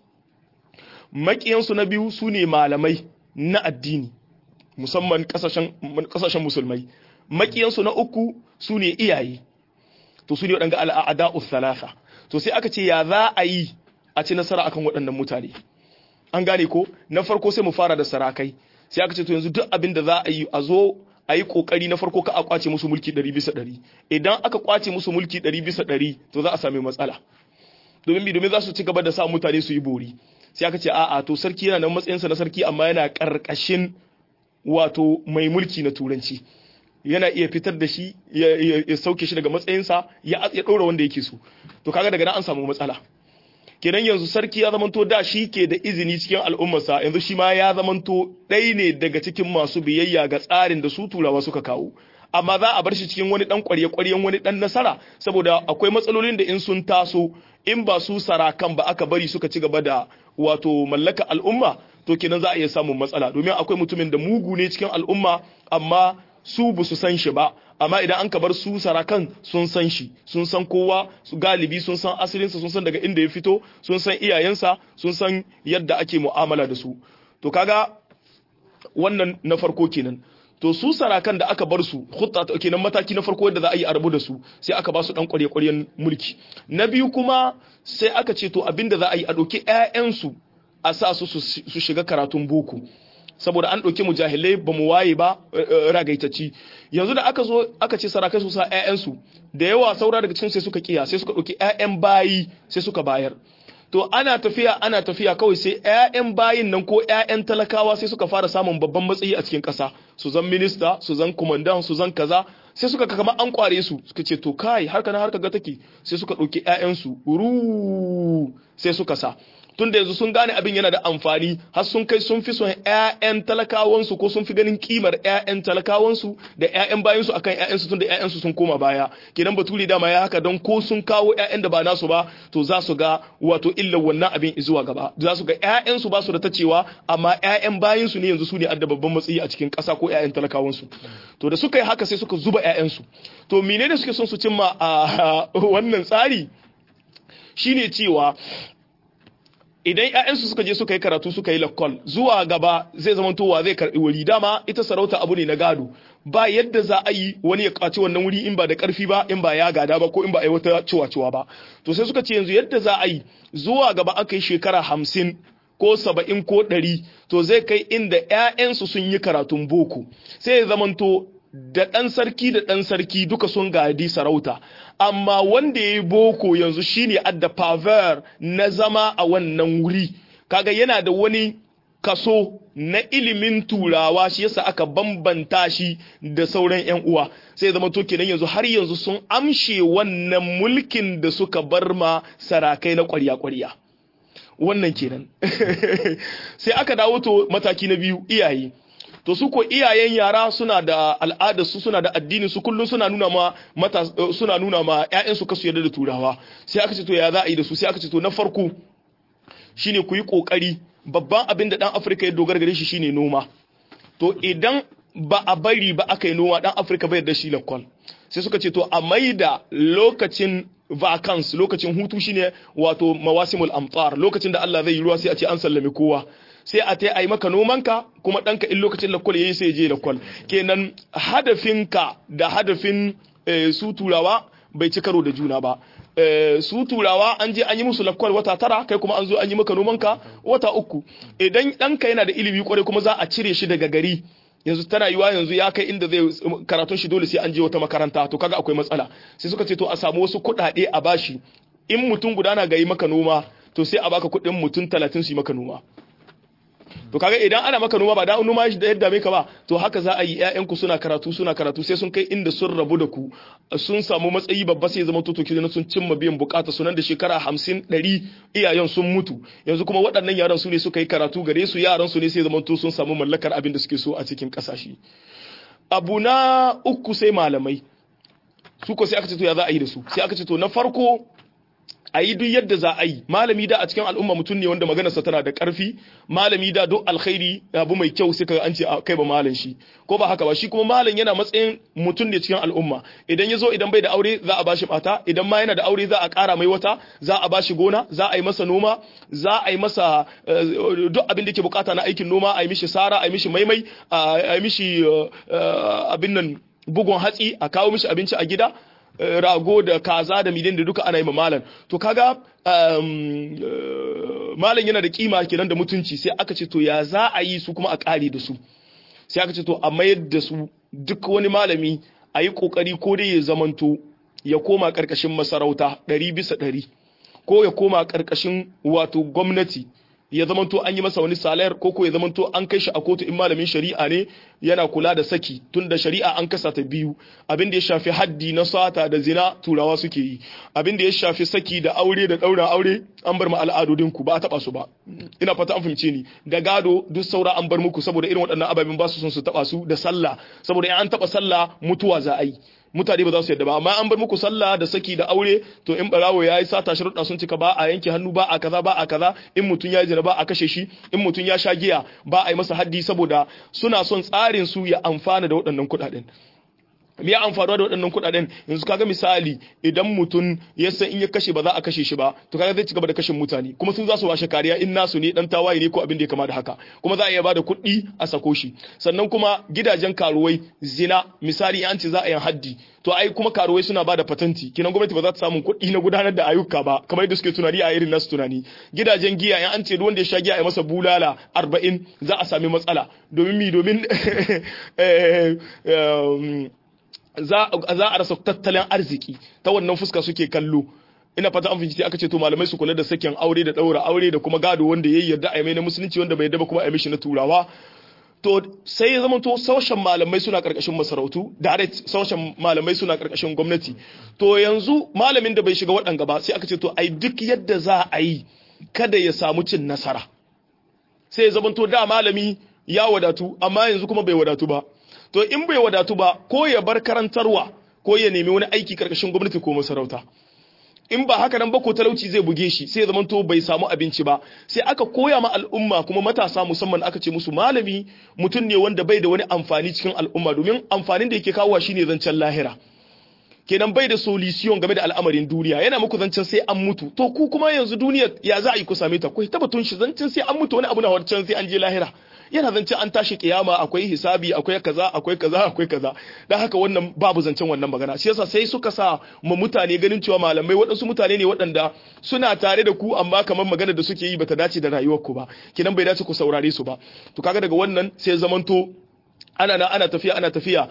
makiyansu na biyu su ne malamai na addini musamman kasashen musulmai, makiyansu na uku su ne iyaye, to su ne waɗanga al'ada'u thalatha. To sai aka ce ya za a yi a ci nasara akan waɗannan mutane, an gane ko? Na farko sai mu fara da sarakai, sai aka ce to yanzu duk abin da za a yi a zo a yi kokari na farko ka a kwace musu mulki ɗari bisa ɗari. Idan aka kwace musu mulki ɗari bisa ɗari to za a sami matsala, domin bi domin za su ci gaba da sa mutane su yi bori. Sai aka ce a'a to sarki yana nan matsayinsa na sarki amma yana karkashin wato mai mulki na turanci, yana iya fitar da shi ya sauke shi daga matsayinsa ya ɗora wanda yake so. To kaga daga nan an samu matsala. Kenan yanzu sarki ya zamanto da shi ke da izini cikin al'ummarsa, yanzu shi ma ya zamanto ɗai ne daga cikin masu biyayya ga tsarin da su turawa suka kawo. Amma za a bar shi cikin wani ɗan ƙwarye-ƙwaryen wani ɗan nasara, saboda akwai matsalolin da in sun taso in ba su sarakan ba aka bari suka ci gaba da wato mallaka al'umma, to kenan za a iya samun matsala, domin akwai mutumin da mugu ne cikin al'umma amma su ba su san shi ba, amma idan an ka bar su sarakan sun san shi, sun san kowa, su galibi sun san asalinsa, sun san daga inda ya fito, sun san iyayensa, sun san yadda ake mu'amala da su. To kaga wannan na farko kenan. To su sarakan da aka bar su hutta kenan mataki na farko yadda za a yi a rabu da su, sai aka ba su dan ƙwarye-ƙwaryen mulki. Na biyu kuma sai aka ce to abinda za a yi a ɗauki ƴaƴansu a sa su su shiga karatun boko, saboda an ɗauki mujahilai ba mu waye ba ragaitacci. Yanzu da aka zo aka ce sarakai su sa ƴaƴansu, da yawa saura daga cikin sai suka kiya, sai suka ɗauki ƴaƴan bayi sai suka bayar. To ana tafiya ana tafiya kawai sai ƴaƴan bayin nan ko ƴaƴan talakawa sai suka fara samun babban matsayi a cikin ƙasa, su zan minista, su zan kumandan, su zan kaza, sai suka kama an kware su, suka ce to kai harka na harka ga take, sai suka ɗauki ƴaƴansu ru sai suka sa. Tun da yanzu sun gane abin yana da amfani, har sun kai sun fi son ƴaƴan talakawansu ko sun fi ganin kimar ƴaƴan talakawansu da ƴaƴan bayansu akan ƴaƴansu, tun da ƴaƴansu sun koma baya. Kenan bature dama ya haka don ko sun kawo ƴaƴan da ba nasu ba, to za su ga wato illar wannan abin zuwa gaba. Za su ga ƴaƴansu ba su da tacewa, amma ƴaƴan bayansu ne yanzu su ne adda babban matsayi a cikin ƙasa ko ƴaƴan talakawansu. To da suka yi haka sai suka zuba ƴaƴansu. To menene suke son su cimma a wannan tsari? Shine cewa idan ƴaƴansu suka je suka yi karatu suka yi lakkol, zuwa gaba zai zama towa zai karɓi wuri. Dama ita sarauta abu ne na gado, ba yadda za a yi wani ya kwaci wannan wuri in ba da ƙarfi ba, in ba ya gada ba, ko in ba a yi wata ciwa-ciwa ba. To sai suka ce yanzu yadda za a yi zuwa gaba aka yi shekara hamsin ko saba'in ko ɗari, to zai kai inda ƴaƴansu sun yi karatun boko, sai ya zamanto da ɗan sarki da ɗan sarki duka sun gadi sarauta, amma wanda ya yi boko yanzu shine adda favor na zama a wannan wuri. Kaga yana da wani kaso na ilimin turawa, shi yasa aka bambanta shi da sauran ƴan uwa, sai zama to kenan yanzu har yanzu sun amshe wannan mulkin da suka bar ma sarakai na ƙwarya-ƙwarya. Wannan kenan. Sai aka dawo to mataki na biyu, iyaye. To su ko iyayen yara suna da al'adar su, suna da addinin su, kullum suna nuna ma mata suna nuna ma ƴaƴan su kasu yarda da turawa. Sai aka ce to ya za a yi da su? Sai aka ce to na farko shine ku yi kokari, babban abin da dan Afirka ya dogara gare shi shine noma. To idan ba a bari ba aka yi noma, dan Afirka bai yarda shi lakwal. Sai suka ce to a maida lokacin vacance, lokacin hutu shine wato mawasimul amtar, lokacin da Allah zai yi ruwa sai a ce an sallame kowa. Sai a tai a yi maka nomanka, kuma ɗanka in lokacin lakwal ya yi sai je lakwal. Kenan hadafinka da hadafin e, su turawa bai ci karo da juna ba. E, su turawa an je an yi musu lakwal wata tara, kai kuma an zo an yi maka nomanka wata uku. Idan ɗanka yana da ilimi kwarai kuma za a cire shi daga gari, yanzu tana yiwa yanzu ya kai inda zai karatun shi dole sai an je wata makaranta, to kaga akwai matsala. Sai suka ce to a samu wasu kuɗaɗe a bashi, in mutum guda na ga yi maka noma, to sai a baka kuɗin mutum talatin su yi maka noma. To kaga idan ana maka noma ba da noma shi da yadda mai ka ba, to haka za a yi ƴaƴanku suna karatu suna karatu sai sun kai inda sun rabu da ku, sun samu matsayi babba, sai zama toto kidan sun cimma biyan bukata sunan da shekara hamsin ɗari iyayen sun mutu, yanzu kuma waɗannan yaran su ne suka yi karatu gare su, yaran su ne sai zama to sun samu mallakar abin da suke so a cikin ƙasashe. Abu na uku sai malamai, su ko sai aka ce to ya za a yi da su? Sai aka ce to na farko a yi duk yadda za a yi. Malami da a cikin al'umma mutum ne wanda maganarsa tana da ƙarfi, malami da duk alkhairi abu mai kyau sai ka an ce kai ba malam shi, ko ba haka ba, shi kuma malam yana matsayin mutum ne cikin al'umma. Idan ya zo idan bai da aure za a bashi mata, idan ma yana da aure za a ƙara mai wata, za a bashi gona, za a yi masa noma, za a yi masa duk abin da yake bukata na aikin noma, a yi mishi sara, a yi mishi maimai, a yi mishi abin nan bugun hatsi, a kawo mishi abinci a gida, rago da kaza da midin da duka ana yi ma malam. To kaga malam yana da kima kenan da mutunci, sai aka ce to ya za a yi su kuma a kare da su, sai aka ce to a mayar da su duk wani malami a yi kokari ko dai ya zamanto ya koma karkashin masarauta ɗari bisa ɗari, ko ya koma karkashin wato gwamnati ya zamanto an yi masa wani salayar, ko ko ya zamanto an kai shi a kotu in malamin shari'a ne yana kula da saki, tun da shari'a an kasa ta biyu, abin da ya shafi haddi na sata da zina turawa suke yi, abin da ya shafi saki da aure da daura aure an bar ma al'adodin ku ba a taba su ba. Ina fata an fahimce ni, da gado duk saura an bar muku saboda irin waɗannan ababen ba su son su taba su, da sallah saboda in an taba sallah mutuwa za a yi, mutane ba za su yadda ba, amma an bar muku sallah da saki da aure, to in barawo yayi sata sharuɗa sun cika, ba a yanke hannu, ba a kaza ba a kaza, in mutun ya jira ba a kashe shi, in mutun ya sha giya ba a yi masa haddi, saboda suna son tsarin su ya amfana da waɗannan kuɗaɗen. Me ya amfaruwa da waɗannan kuɗaɗen? Yanzu kaga misali idan mutum ya san in ya kashe ba za a kashe shi ba, to kaga zai ci gaba da kashin mutane, kuma sun za su washe kariya in nasu ne dan tawaye ne ko abin da ya kama da haka, kuma za a iya bada kuɗi a sako shi. Sannan kuma gidajen karuwai, zina misali an ce za a yi haddi, to ai kuma karuwai suna bada patanti, kinan gwamnati ba za ta samu kuɗi na gudanar da ayyuka ba kamar yadda suke tunani a irin nasu tunani. Gidajen giya in an ce duk wanda ya sha giya a masa bulala arba'in za a sami matsala, domin mi domin za a rasa tattalin arziki, ta wannan fuska suke kallo. Ina fata an fahimci, aka ce to malamai su kula da sakin aure da daura aure da kuma gado wanda yayi yarda a mai na musulunci, wanda bai yarda ba kuma a mishi na turawa. To sai ya zama to sashen malamai suna karkashin masarautu, direct sashen malamai suna karkashin gwamnati. To yanzu malamin da bai shiga waɗanga ba sai aka ce to ai duk yadda za a yi kada ya samu cin nasara. Sai ya zama to da malami ya wadatu amma yanzu kuma bai wadatu ba. To in bai wadatu ba, ko ya bar karantarwa ko ya nemi wani aiki karkashin gwamnati ko masarauta. In ba haka nan ba ko talauci zai buge shi, sai ya zama to bai samu abinci ba. Sai aka koya ma al'umma, kuma matasa musamman aka ce musu malami mutum ne wanda bai da wani amfani cikin al'umma, domin amfanin da yake kawowa shine zancen lahira. Kenan bai da solution game da al'amarin duniya, yana muku zancen sai an mutu. To ku kuma yanzu duniya ya za a yi ku same ta? Ku tabbatun shi zancen sai an mutu wani abu na wancan sai an je lahira. Yana zancen an tashi kiyama, akwai hisabi, akwai kaza, akwai kaza, akwai kaza. Dan haka wannan babu zancen wannan magana. Shi yasa sai suka sa mu mutane ganin cewa malamai waɗansu mutane ne waɗanda suna tare da ku amma kamar magana da suke yi bata dace da rayuwar ku ba. Kenan bai dace ku saurare su ba. To kaga daga wannan sai zamanto ana na ana tafiya ana tafiya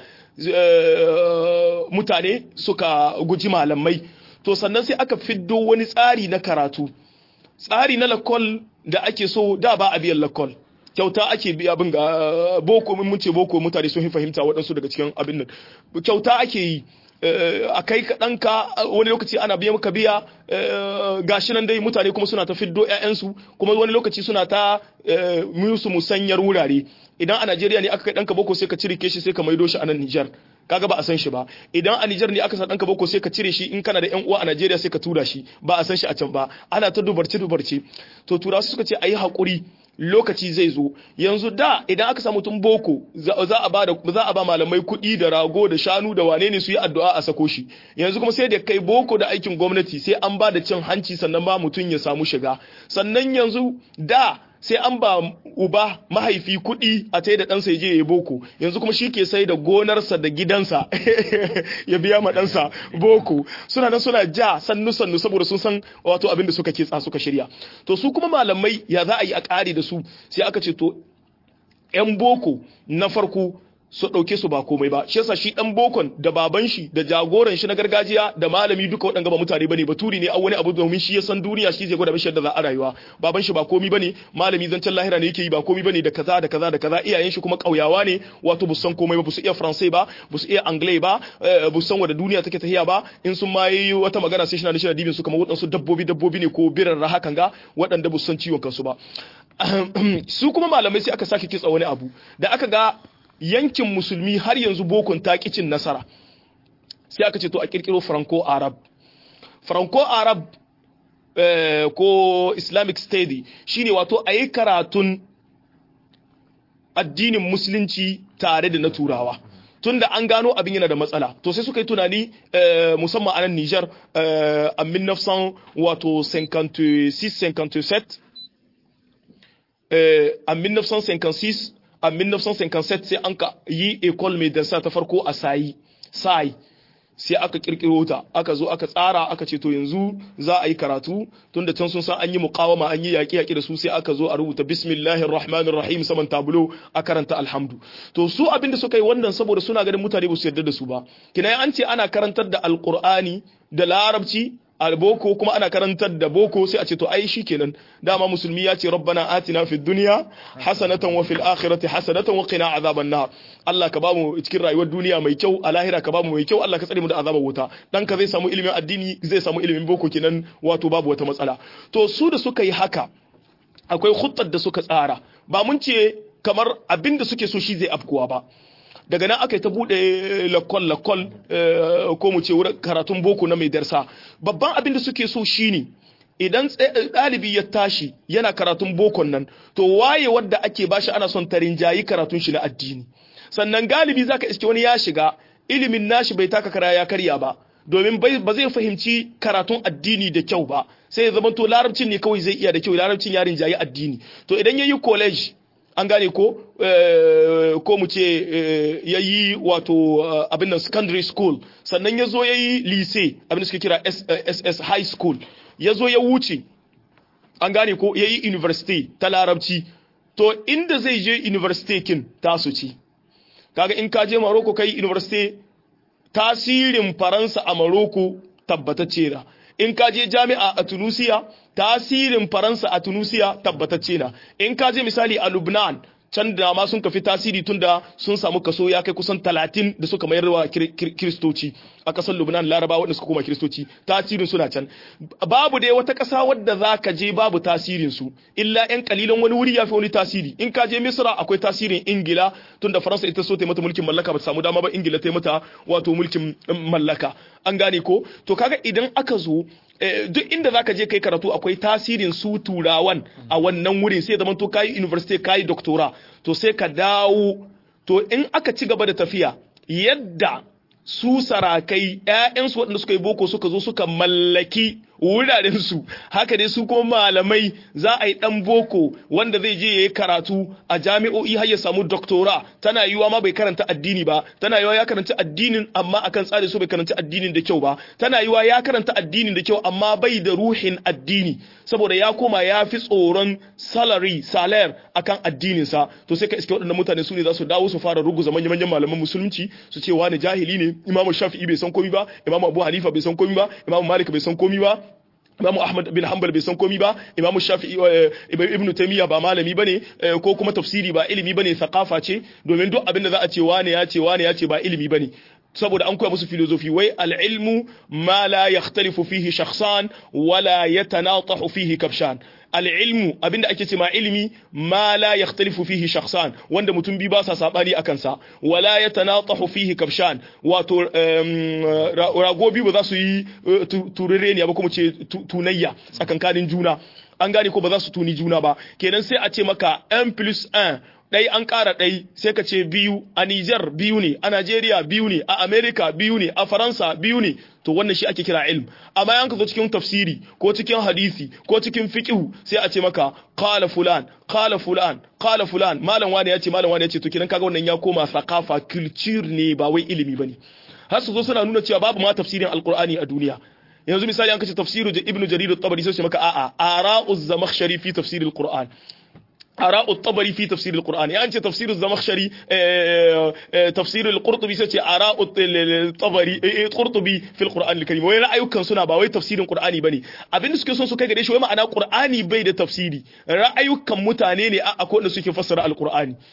mutane suka guji malamai. To sannan sai aka fiddo wani tsari na karatu. Tsari na lakol da ake so da ba a biyan lakol. Kyauta ake biya abin ga boko, mun ce boko mutane sun fahimta waɗansu daga cikin abin nan. Kyauta ake yi a kai ɗanka wani lokaci ana biya maka biya gashi nan dai mutane kuma suna ta fiddo ƴaƴansu, kuma wani lokaci suna ta musu musanyar wurare. Idan a Najeriya ne aka kai ɗanka boko sai ka cire shi sai ka maido shi a nan Nijar, kaga ba a san shi ba. Idan a Nijar ne aka sa ɗanka boko sai ka cire shi, in kana da ƴan uwa a Najeriya sai ka tura shi, ba a san shi a can ba. Ana ta dubarce dubarce. To turawa suka ce ayi hakuri, lokaci zai zo. Yanzu da idan aka samu tun boko za a ba da za a ba malamai kuɗi da rago da shanu da wane ne su yi addu'a a sako shi. Yanzu kuma sai da kai boko da aikin gwamnati sai an ba da cin hanci sannan ba mutum ya samu shiga. Sannan yanzu da sai an ba uba mahaifi kuɗi a tai da ɗansa ya je ya yi boko, yanzu kuma shi ke sai da gonarsa da gidansa ya biya ma ɗansa boko. Suna nan suna ja sannu sannu saboda sun san wato abin da suka kitsa suka shirya. To su kuma malamai ya za a yi a ƙari da su, sai aka ce to ‘yan boko na farko su ɗauke su ba komai ba. Shi yasa shi ɗan bokon da baban shi da jagoran shi na gargajiya da malami duka waɗanda ba mutane bane, baturi ne a wani abu domin shi ya san duniya, shi zai gwada mishi yadda za a rayuwa. Baban shi ba komai bane, malami zancen lahira ne yake yi, ba komai bane da kaza da kaza da kaza. Iyayen shi kuma ƙauyawa ne, wato bu san komai ba, bu su iya Faransai ba, bu su iya Anglais ba, bu san wanda duniya take tafiya ba. In sun ma yi wata magana sai shi na nishi na dibin su kamar waɗansu dabbobi dabbobi ne ko birarra hakan ga waɗanda bu san ciwon kansu ba. Su kuma malamai sai aka sake kitsa wani abu da aka ga yankin musulmi har yanzu bokon taƙicin nasara, sai aka ce to a kirkiro franco arab. Franco arab ko Islamic study shine wato ayi karatun addinin musulunci tare da na turawa tunda an gano abin yana da matsala to sai suka yi tunani musamman a nan Niger a mille neuf cents wato cinquante-six cinquante-sept a mille neuf cent cinquante-six a mille neuf cent cinquante-sept sai an ka yi école médecin ta farko a Sai Sai sai aka kirkiro ta aka zo aka tsara aka ce to yanzu za a yi karatu tunda can sun san an yi muqawama an yi yaki yaki da su sai aka zo a rubuta bismillahir rahmanir rahim saman tabulo a karanta alhamdu to su abinda suka yi wannan saboda suna ganin mutane ba su yarda da su ba kina an ce ana karantar da alqur'ani da larabci alboko kuma ana karantar da boko sai a ce to ai shikenan dama musulmi ya ce rabbana atina fid dunya hasanatan wa fil akhirati hasanatan wa qina azaban nar Allah ka bamu cikin rayuwar duniya mai kyau a lahira ka bamu mai kyau Allah ka tsare mu da azabar wuta dan ka zai samu ilimin addini zai samu ilimin boko kenan wato babu wata matsala to su da suka yi haka akwai khuttar da suka tsara ba mun ce kamar abinda suke so shi zai afkuwa ba daga nan aka yi ta buɗe lakol-lakol ko mu ce wurin karatun boko na mai darsa babban abin da suke so shine idan ɗalibi ya tashi yana karatun bokon nan to waye wadda ake bashi ana son ta rinjayi karatun shi na addini sannan galibi zaka iske wani ya shiga ilimin nashi bai taka kara ya karya ba domin ba zai fahimci karatun addini da kyau ba sai ya zama to larabcin ne kawai zai iya da kyau larabcin ya rinjayi addini to idan yayi college an gane ko ko mu ce ya yi wato abin nan secondary school sannan ya zo ya yi lycée abin da suke kira S S high school ya zo ya wuce an gane ko ya yi university ta larabci to inda zai je university kin tasu ci kaga in ka je Morocco kai university tasirin Faransa a Morocco tabbatacce na in ka je jami'a a Tunisia tasirin Faransa a Tunisia tabbatacce na in ka je misali a Lebanon can da ma sun kafi tasiri tunda sun samu kaso ya kai kusan talatin da suka mayar wa kiristoci a kasar Lebanon Laraba wanda suka koma kiristoci tasirin suna can babu dai wata kasa wadda zaka je babu tasirin su illa ɗan kalilan wani wuri yafi wani tasiri in ka je Misra akwai tasirin Ingila tunda Faransa ita so ta mata mulkin mallaka ba ta samu dama ba Ingila ta mata wato mulkin mallaka an gane ko to kaga idan aka zo duk inda zaka je kai karatu akwai tasirin su turawan a wannan wurin sai zaman to kai university kai doctora to sai ka dawo to in aka ci gaba da tafiya yadda su sarakai ƴaƴansu waɗanda suka yi boko suka zo suka mallaki wuraren su haka dai su kuma malamai za a yi dan boko wanda zai je yayi karatu a jami'o'i har ya samu doctora tana yiwa ma bai karanta addini ba tana yiwa ya karanta addinin amma akan tsari so bai karanta addinin da kyau ba tana yiwa ya karanta addinin da kyau amma bai da ruhin addini saboda ya koma ya fi tsoron salary salary akan addinin sa to sai ka iske waɗannan mutane su ne za su dawo su fara ruguza manyan manyan malaman musulunci su ce wani jahili ne imamu shafi'i bai san komai ba imamu abu hanifa bai san komai ba imamu malik bai san komai ba Imam Ahmad bin Hanbal bai san komai ba Imam Shafi'i Ibn Taymiyyah ba malami bane ko kuma tafsiri ba ilimi bane thaqafa ce domin duk abin da za a ce wane ya ce wane ya ce ba ilimi bane saboda an koya musu filosofi wai al-ilmu ma la yakhtalifu fihi shakhsan wala yatanatahu fihi kabshan al-ilmu abinda ake ce ma ilimi ma la yakhtalifu fihi shakhsan wanda mutum bi ba sa sabani akan sa wala yatanatahu fihi kabshan wato rago bi ba za su yi turere ne ba kuma ce tunayya tsakankanin juna an gane ko ba za su tuni juna ba kenan sai a ce maka one plus one ɗai an ƙara ɗai sai ka ce biyu a Niger biyu ne a Najeriya biyu ne a Amerika biyu ne a Faransa biyu ne to wannan shi ake kira ilm amma yanka zo cikin tafsiri ko cikin hadisi ko cikin fiqh sai a ce maka qala fulan qala fulan qala fulan malam wani yace malam wani yace to kidan kaga wannan ya koma thaqafa culture ne ba wai ilimi bane har su zo suna nuna cewa babu ma tafsirin alqur'ani a duniya yanzu misali an kace tafsiru ibnu jarir at-tabari sai maka a'a ara'uz zamakhshari fi tafsir al-qur'an آراء الطبري في تفسير القرآن يعني أنت تفسير الزمخشري تفسير القرطبي سيتي آراء الطبري القرطبي في القرآن الكريم وين رأيك كان سنة باوي تفسير القرآني بني أبين سكوا سون سكوا قديش وما أنا قرآني بيد تفسيري رأيك كم متانين أكون نسيك فسر القرآن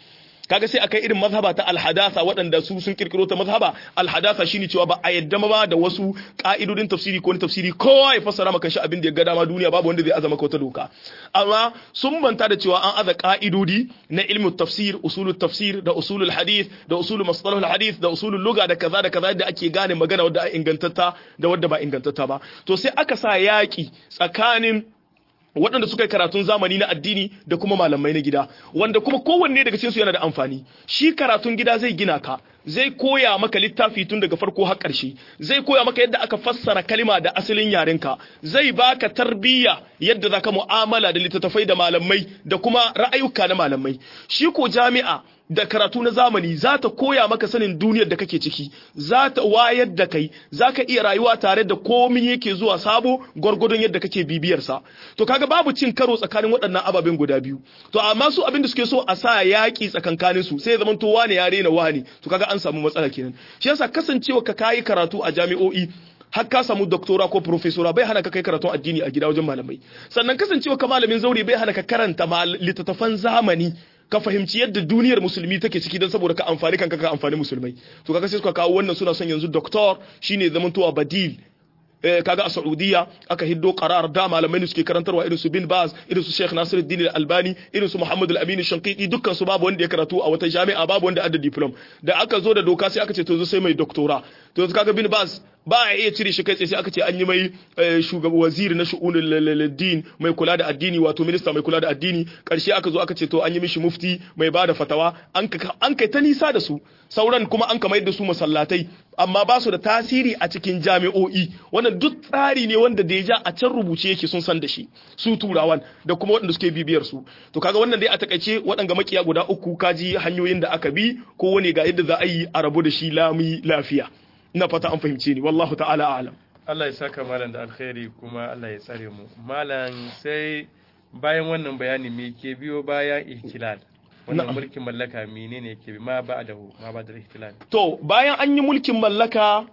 kaga sai akai irin mazhaba ta alhadatha waɗanda su sun kirkiro ta mazhaba alhadatha shine cewa ba a yadda ma da wasu ka'idodin tafsiri ko tafsiri kowa ya fassara maka shi abin da ya ga dama duniya babu wanda zai azama wata doka amma sun manta da cewa an aza ka'idodi na ilmu tafsir usulul tafsir da usulul hadith da usulul mustalahul hadith da usulul lugha da kaza da kaza da ake gane magana wadda ingantatta da wadda ba ingantatta ba to sai aka sa yaki tsakanin waɗanda suka yi karatun zamani na addini da kuma malamai na gida wanda kuma kowanne daga cikinsu yana da amfani shi karatun gida zai gina ka zai koya maka littafi tun daga farko har ƙarshe zai koya maka yadda aka fassara kalima da asalin yarenka zai baka tarbiyya yadda zaka mu'amala da littattafai da malamai da kuma ra'ayuka na malamai shi ko jami'a da karatu na zamani za ta koya maka sanin duniyar da kake ciki za ta wayar da kai za ka iya rayuwa tare da komai yake zuwa sabo gwargwadon yadda kake bibiyarsa to kaga babu cin karo tsakanin waɗannan ababen guda biyu to amma su abin da suke so a sa yaƙi tsakankanin su sai ya zama to wane ya rena wane to kaga an samu matsala kenan shi yasa kasancewa ka kayi karatu a jami'o'i har ka samu doktora ko profesora bai hana ka kai karatun addini a gida wajen malamai sannan kasancewa ka malamin zauri bai hana ka karanta littattafan zamani ka fahimci yadda duniyar musulmi take ciki don saboda ka amfani kanka ka amfani musulmai to kaga sai suka kawo wannan suna son yanzu doctor shine zamantowa badil eh kaga a Saudiya aka hiddo qarar da malamai ne suke karantarwa irin su bin Baz irin su Sheikh Nasiruddin Al-Albani irin su Muhammad Al-Amin Shanqiti dukkan su babu wanda ya karatu a wata jami'a babu wanda adda diploma da aka zo da doka sai aka ce to zo sai mai doctora to kaga bin Baz ba a iya cire shi kai tsaye sai aka ce an yi mai shugaban waziri na shu'unul din mai kula da addini wato minista mai kula da addini karshe aka zo aka ce to an yi mishi mufti mai bada fatawa an an kai ta nisa da su sauran kuma an kamar da su masallatai amma ba su da tasiri a cikin jami'o'i wannan duk tsari ne wanda da ya a can rubuce yake sun san da shi su turawan da kuma waɗanda suke bibiyar su to kaga wannan dai a takaice waɗanga makiya guda uku kaji hanyoyin da aka bi ko wani ga yadda za a yi a rabu da shi lami lafiya ina fata an fahimce ni wallahu ta'ala a'lam Allah ya saka malam da alkhairi kuma Allah ya tsare mu malam sai bayan wannan bayani me ke biyo bayan ihtilal wannan mulkin mallaka menene ke ma ba'dahu ma ba'da ihtilal to bayan an yi mulkin mallaka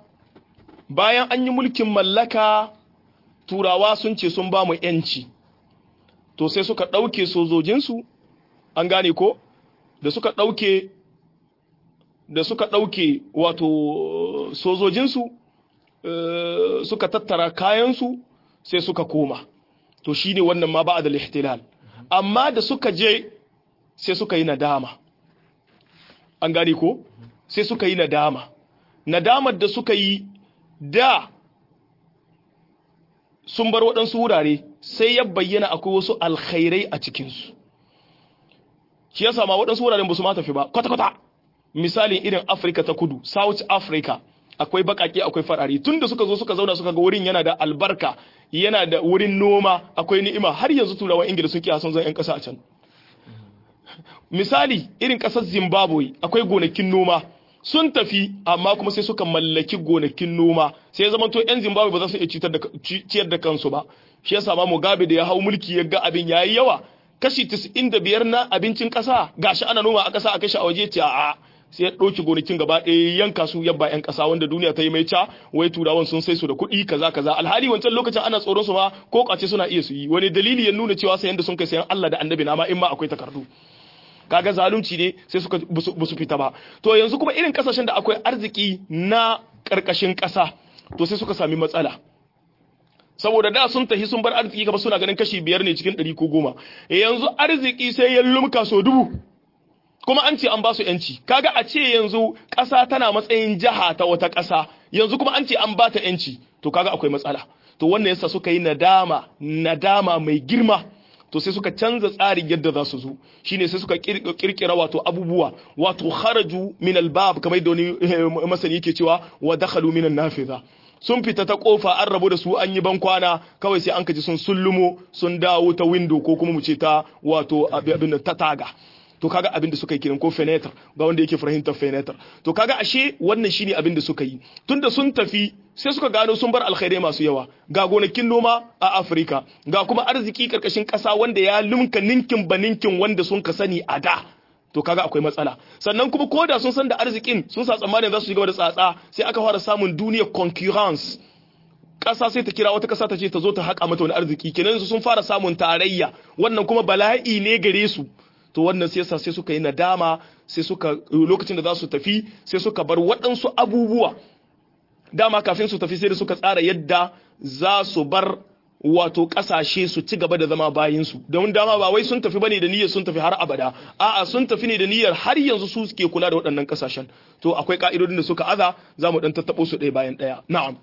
bayan an yi mulkin mallaka turawa sun ce sun ba mu yanci to sai suka dauke sojojin su an gane ko da suka dauke da suka ɗauke wato sojojinsu suka tattara kayansu sai suka koma to shi ne wannan ma ba da lihtilal amma da suka je sai suka yi nadama an gani ko sai suka yi nadama nadamar da suka yi da sun bar waɗansu wurare sai ya bayyana akwai wasu alkhairai a cikinsu shi ya sama waɗansu wuraren ba su ma tafi ba kwata-kwata misalin irin Afrika ta kudu South Africa akwai bakake akwai farari tunda suka zo suka zauna suka ga wurin yana da albarka yana da wurin noma akwai ni'ima har yanzu turawan Ingila sun kiya son zan yan kasa a can misali irin kasar Zimbabwe akwai gonakin noma sun tafi amma kuma sai suka mallaki gonakin noma sai ya zama to yan Zimbabwe ba za su iya citar da ciyar da kansu ba shi yasa ma Mugabe da ya hau mulki ya ga abin yayi yawa kashi tis'in da biyar na abincin kasa gashi ana noma a kasa a kashi a waje ce a'a sai ya ɗauki gonakin gaba ɗaya yanka su yabba yan ƙasa wanda duniya ta yi mai ca wai turawan sun sai su da kuɗi kaza kaza alhali wancan lokacin ana tsoron su ma ko ƙwace suna iya su yi wani dalili ya nuna cewa sayan da sun kai sayan Allah da annabi na ma in ma akwai takardu kaga zalunci ne sai suka busu fita ba to yanzu kuma irin kasashen da akwai arziki na ƙarƙashin ƙasa to sai suka sami matsala saboda da sun tafi sun bar arziki kamar suna ganin kashi biyar ne cikin ɗari ko goma yanzu arziki sai ya lumka so dubu kuma an ce an ba su yanci kaga a ce yanzu ƙasa tana matsayin jiha ta wata ƙasa yanzu kuma an ce an ba ta yanci to kaga akwai matsala to wannan yasa suka yi nadama nadama mai girma to sai suka canza tsarin yadda za su zo shine sai suka kirkira wato abubuwa wato kharaju min albab kamar da wani masani yake cewa wa dakhalu min an-nafiza sun fita ta kofa an rabu da su an yi ban kwana kawai sai an kaji sun sullumo sun dawo ta window ko kuma mu ce ta wato abin ta taga to kaga abin da suka yi kiran ko fenetar ga wanda yake fahimtar fenetar to kaga ashe wannan shine abin da suka yi tunda sun tafi sai suka gano sun bar alkhairai masu yawa ga gonakin noma a Afirka ga kuma arziki karkashin kasa wanda ya lumka ninkin baninkin wanda sun ka sani a da to kaga akwai matsala sannan kuma koda sun san da arzikin sun sa tsammanin za su shiga da tsatsa sai aka fara samun duniyar concurrence kasa sai ta kira wata kasa ta ce ta zo ta haƙa mata wani arziki kenan su sun fara samun tarayya wannan kuma bala'i ne gare su to wannan sai yasa sai suka yi nadama sai suka lokacin da za su tafi sai suka bar waɗansu abubuwa dama kafin su tafi sai da suka tsara yadda za su bar wato kasashe su ci gaba da zama bayinsu don dama ba wai sun tafi bane da niyyar sun tafi har abada a'a sun tafi ne da niyyar har yanzu su suke kula da waɗannan kasashen to akwai ka'idodin da suka aza za mu dan tattabo su ɗaya bayan ɗaya na'am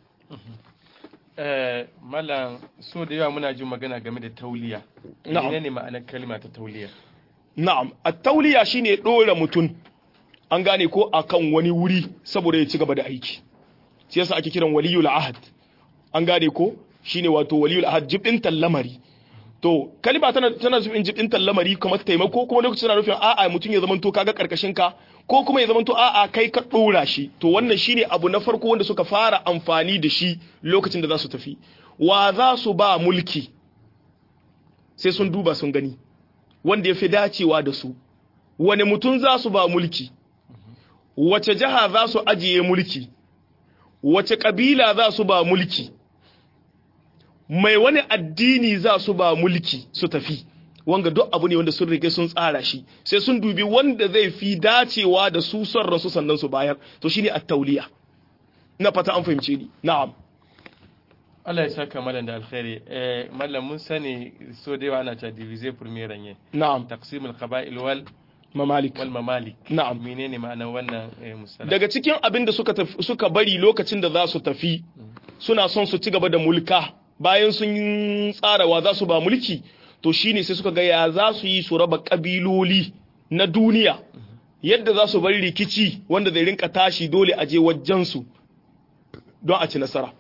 eh mallam so da yawa muna jin magana game da tauliya menene ma'anar kalma ta tauliya na'am at-tauliya shine dora mutun an gane ko akan wani wuri saboda ya ci gaba da aiki shi yasa ake kiran waliyul ahad an gane ko shine wato waliyul ahad jibin tallamari to kalima tana tana nufin jibin tallamari kuma taimako kuma lokacin tana nufin a'a mutun ya zamanto kaga karkashin ka ko kuma ya zamanto a'a kai ka dora shi to wannan shine abu na farko wanda suka fara amfani da shi lokacin da za su tafi wa za su ba mulki sai sun duba sun gani wanda ya fi dacewa da su wani mutum za su ba mulki wace jaha za su ajiye mulki wace kabila za su ba mulki mai wani addini za su ba mulki su tafi wanga duk abu ne wanda sun rike sun tsara shi sai sun dubi wanda zai fi dacewa da su son rasu sannan su bayar to shine at-tauliya ina fata an fahimce ni na'am Allah ya saka mallan da alkhairi eh mallan mun sani so da yawa ana ta diviser premier ranye na'am taqsim al-qaba'il wal mamalik wal mamalik na'am menene ma'anar wannan musala daga cikin abin da suka suka bari lokacin da za su tafi suna son su ci gaba da mulka bayan sun tsarawa za su ba mulki to shine sai suka ga ya za su yi su raba kabiloli na duniya yadda za su bari rikici wanda zai rinka tashi dole a je wajen su don a ci nasara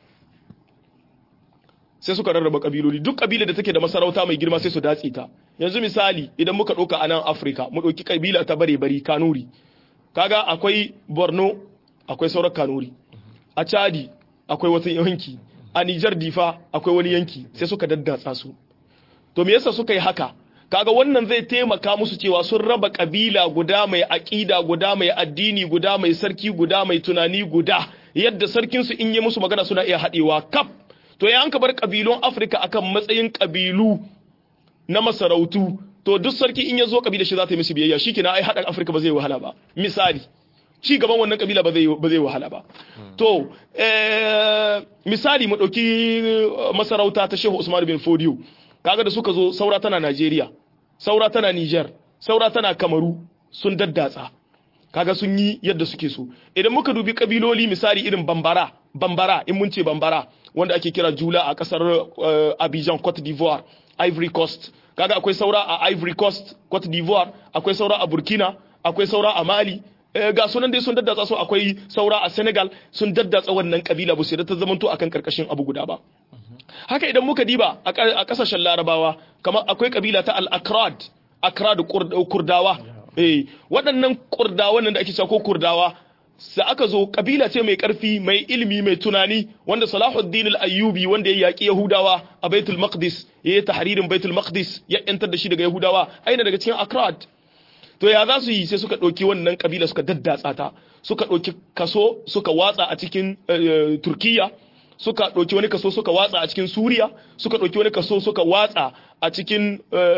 sai suka rarraba kabiloli duk kabilar da take da masarauta mai girma sai su datse ta yanzu misali idan muka ɗauka a nan Afirka mu ɗauki kabila ta bare bari Kanuri kaga akwai Borno akwai sauran Kanuri a Chadi akwai wata yanki a Niger Difa akwai wani yanki sai suka daddatsa su to me yasa suka yi haka kaga wannan zai taimaka musu cewa sun raba kabila guda mai aqida guda mai addini guda mai sarki guda mai tunani guda yadda sarkin su in yi musu magana suna iya hadewa kaf to ya an ka bar kabilun Afirka akan matsayin kabilu na masarautu to duk sarki in ya zo kabila shi za ta yi mishi biyayya shikenan ai hadan Afirka ba zai wahala ba misali ci gaban wannan kabila ba zai ba zai wahala ba to eh misali mu dauki masarauta ta Shehu Usman bin Fodio kaga da suka zo saura tana Najeriya saura tana Niger saura tana Kamaru sun daddatsa kaga sun yi yadda suke so idan muka dubi kabiloli misali irin Bambara Bambara in mun ce Bambara wanda ake kira Jula a kasar uh, Abidjan Cote d'Ivoire Ivory Coast kaga akwai saura a Ivory Coast Cote d'Ivoire akwai saura a Burkina akwai saura a Mali e, ga sunan dai sun daddatsa su akwai saura a Senegal sun daddatsa wannan kabila ba su da ta zamanto akan karkashin abu guda ba haka idan muka diba a kasashen Larabawa kamar akwai kabila ta Al-Akrad Akrad Kurdawa eh waɗannan Kurdawa nan da ake cewa ko Kurdawa sai aka zo kabila ce mai karfi mai ilimi mai tunani wanda Salahuddin al-Ayyubi wanda ya yaki Yahudawa a Baitul Maqdis yayi tahririn Baitul Maqdis ya yantar da shi daga Yahudawa aina daga cikin Akrad to ya za su yi sai suka ɗauki wannan kabila suka daddatsa ta suka ɗauki kaso suka watsa a cikin Turkiya suka ɗauki wani kaso suka watsa a cikin Suriya suka ɗauki wani kaso suka watsa a cikin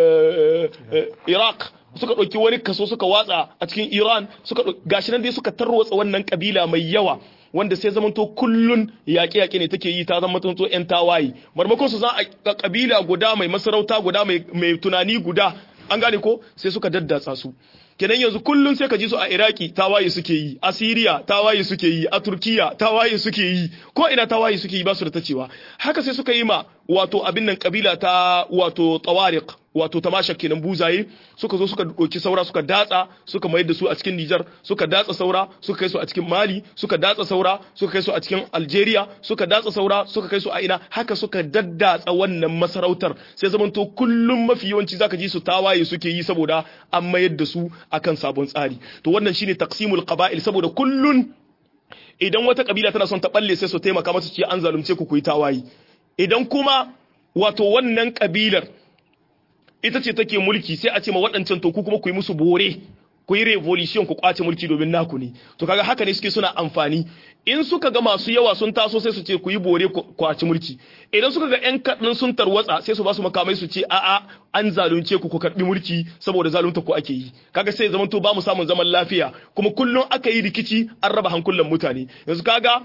Iraq suka ɗauki wani kaso suka watsa a cikin Iran suka gashi nan dai suka tarwatsa wannan kabila mai yawa wanda sai zamanto kullun yaƙe-yaƙe ne take yi ta zama tunto ƴan tawaye marmakon su za a kabila guda mai masarauta guda mai tunani guda an gane ko sai suka daddatsa su kenan yanzu kullun sai ka ji su a Iraki tawaye suke yi a Syria tawaye suke yi a Turkiya tawaye suke yi ko ina tawaye suke yi ba su da tacewa haka sai suka yi ma wato abin nan kabila ta wato Tawariq wato tamashak kenan buzaye suka zo suka doki saura suka datsa suka mayar da su a cikin Niger suka datsa saura suka kai su a cikin Mali suka datsa saura suka kai su a cikin Algeria suka datsa saura suka kai su a ina haka suka daddatsa wannan masarautar sai zamanto kullum mafi yawanci zaka ji su tawaye suke yi saboda an mayar da su akan sabon tsari to wannan shine taqsimul qaba'il saboda kullun idan wata kabila tana son ta balle sai su taimaka mata ce an zalunce ku ku yi tawaye idan kuma wato wannan kabilar ita ce take mulki sai a ce ma waɗancan to ku kuma ku yi musu bore ku yi revolution ku kwace mulki domin naku ne to kaga haka ne suke suna amfani in suka ga masu yawa sun taso sai su ce ku yi bore ku kwace mulki idan suka ga yan kaɗan sun tarwatsa sai su ba su makamai su ce a'a an zalunce ku ku karɓi mulki saboda zalunta ku ake yi kaga sai zaman to ba mu samun zaman lafiya kuma kullum aka yi rikici an raba hankulan mutane yanzu kaga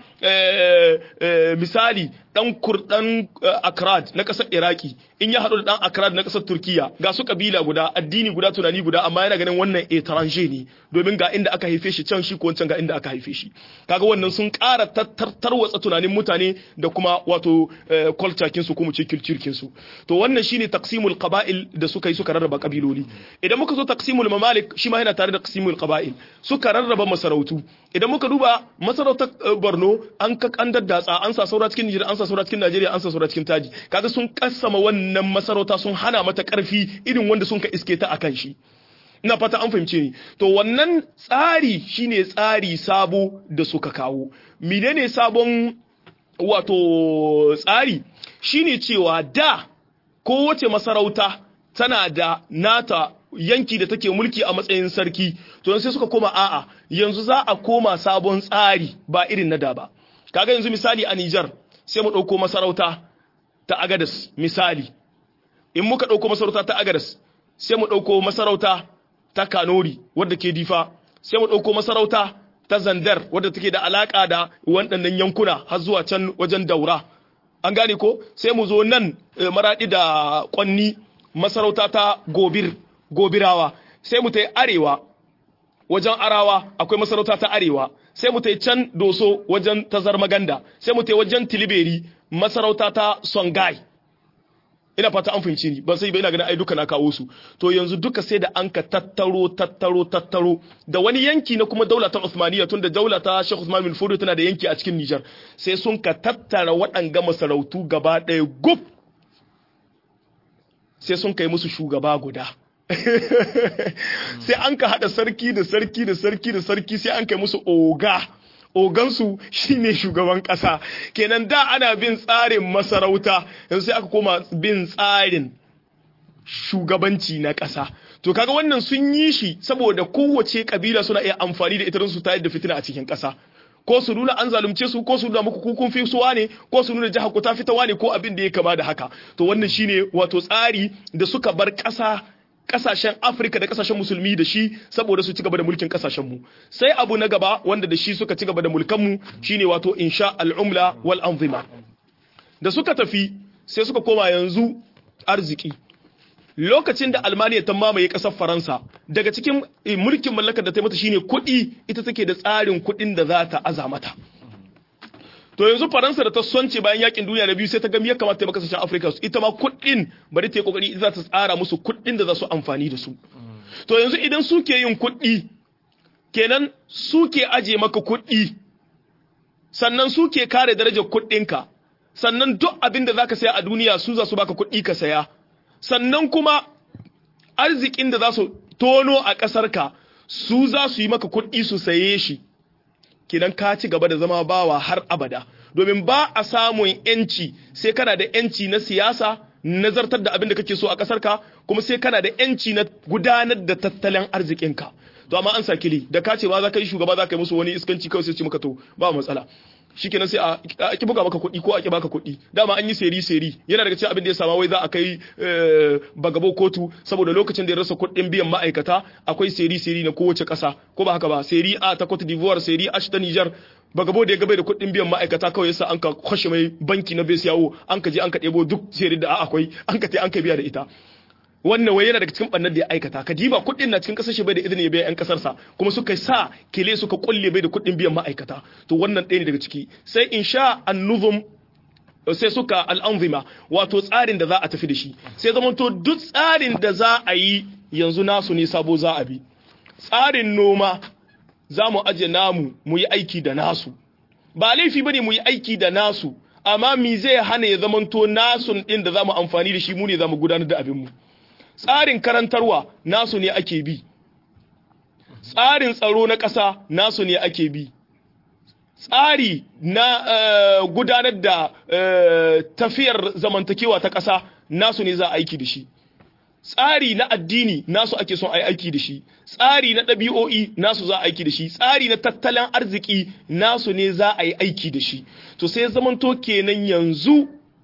misali dan kurdan akrad na ƙasar iraki in ya haɗu da dan akrad na ƙasar turkiya ga su kabila guda addini guda tunani guda amma yana ganin wannan étranger ne domin ga inda aka haife shi can shi ko wancan ga inda aka haife shi kaga wannan sun ƙara tarwatsa tunanin mutane da kuma wato culture su ko mu ce culture su to wannan shine taqsimul qaba'il da suka yi suka rarraba kabiloli idan muka zo taqsimul mamalik shi ma yana tare da taqsimul qaba'il suka rarraba masarautu idan muka duba masarautar Borno an ka an daddatsa an sa saura cikin Nigeria an sa saura cikin Najeriya an sa saura cikin Taji kaga sun kassama wannan masarauta sun hana mata karfi irin wanda sun ka iske ta akan shi ina fata an fahimce ni to wannan tsari shine tsari sabo da suka kawo menene sabon wato tsari shine cewa da kowace masarauta tana da nata yanki da take mulki a matsayin sarki to sai suka koma a'a yanzu za a koma sabon tsari ba irin na da ba kaga yanzu misali a Niger sai mu dauko masarauta ta Agadas misali in muka dauko masarauta ta Agadas sai mu dauko masarauta ta Kanori wadda ke Difa sai mu dauko masarauta ta Zandar wadda take da alaka da waɗannan yankuna har zuwa can wajen Daura an gane ko sai mu zo nan Maradi da Kwanni masarauta ta Gobir Gobirawa sai mu tai arewa wajen Arawa akwai masarauta ta arewa sai mu tai can Doso wajen Tazar Maganda sai mu tai wajen Tiliberi masarauta ta Songai ina fata an fahimci ni ban sai ba ina ganin ai duka na kawo su to yanzu duka sai da an ka tattaro tattaro tattaro da wani yanki na kuma daula ta Uthmaniyya tun da daula ta Sheikh Uthman bin Fodio tana da yanki a cikin Niger sai sun ka tattara waɗanga masarautu gaba ɗaya gub sai sun kai musu shugaba guda sai an ka hada sarki da sarki da sarki da sarki sai an kai musu oga ogansu shine shugaban kasa kenan da ana bin tsarin masarauta yanzu sai aka koma bin tsarin shugabanci na kasa to kaga wannan sun yi shi saboda kowace kabila suna iya amfani da ita don su tayar da fitina a cikin kasa ko su nuna an zalunce su ko su nuna muku kukun fi suwa ne ko su nuna jihar ku ta fitawa ne ko abin da ya kama da haka to wannan shine wato tsari da suka bar kasa kasashen Afrika da kasashen musulmi da shi saboda su ci gaba da mulkin kasashen mu sai abu na gaba wanda da shi suka ci gaba da mulkan mu shine wato insha al-umla wal anzima da suka tafi sai suka koma yanzu arziki lokacin da Almaniya ta mamaye kasar Faransa daga cikin mulkin mallakar da ta mata shine kuɗi ita take da tsarin kuɗin da za ta aza mata to yanzu Faransa da ta sonce bayan yakin duniya na biyu sai ta ga me ya kamata ta maka kasashen Africa ita ma kuɗin bari ta yi kokari za ta tsara musu kuɗin da za su amfani da su to yanzu idan suke yin kuɗi kenan suke aje maka kuɗi sannan suke kare darajar kuɗinka sannan duk abin da zaka saya a duniya su za su baka kuɗi ka saya sannan kuma arzikin da za su tono a ƙasarka su za su yi maka kuɗi su saye shi kenan ka ci gaba da zama bawa har abada domin ba a samun yanci sai kana da yanci na siyasa nazartar da abin da kake so a ƙasarka kuma sai kana da yanci na gudanar da tattalin arzikinka to amma an sakili da ka ce ba za ka yi shugaba za ka yi musu wani iskanci kawai sai ce maka to ba matsala shikenan sai a ki buga maka kuɗi ko a ki baka kuɗi dama an yi seri seri yana daga cikin abin da ya sama wai za a kai bagabo kotu saboda lokacin da ya rasa kuɗin biyan ma'aikata akwai seri seri na kowace ƙasa ko ba haka ba seri A ta Cote d'Ivoire seri H ta Niger bagabo da ya gabe da kuɗin biyan ma'aikata kawai yasa an ka kwashe mai banki na Besiyawo an ka je an ka ɗebo duk seri da akwai an ka tai an ka biya da ita wannan wai yana daga cikin bannar da ya aikata ka diba kuɗin na cikin kasashe bai da izini ya biya yan kasarsa kuma suka sa kile suka kulle bai da kuɗin biyan ma'aikata to wannan ɗaya ne daga ciki sai insha an-nuzum sai suka al-anzima wato tsarin da za a tafi da shi sai zaman to duk tsarin da za a yi yanzu nasu ne sabo za a bi tsarin noma za mu aje namu mu yi aiki da nasu ba laifi bane mu yi aiki da nasu amma mi zai hana ya zaman to nasun din da za mu amfani da shi mu ne za mu gudanar da abin mu tsarin karantarwa nasu ne ake bi tsarin tsaro na ƙasa nasu ne ake bi tsari na uh, gudanar da uh, tafiyar zamantakewa ta ƙasa nasu ne za a aiki da shi tsari na addini nasu ake son ai aiki da shi, tsari na ɗabi'o'i nasu za a aiki da shi, tsari na tattalin arziki nasu ne za a yi aiki da shi. To sai zamanto kenan yanzu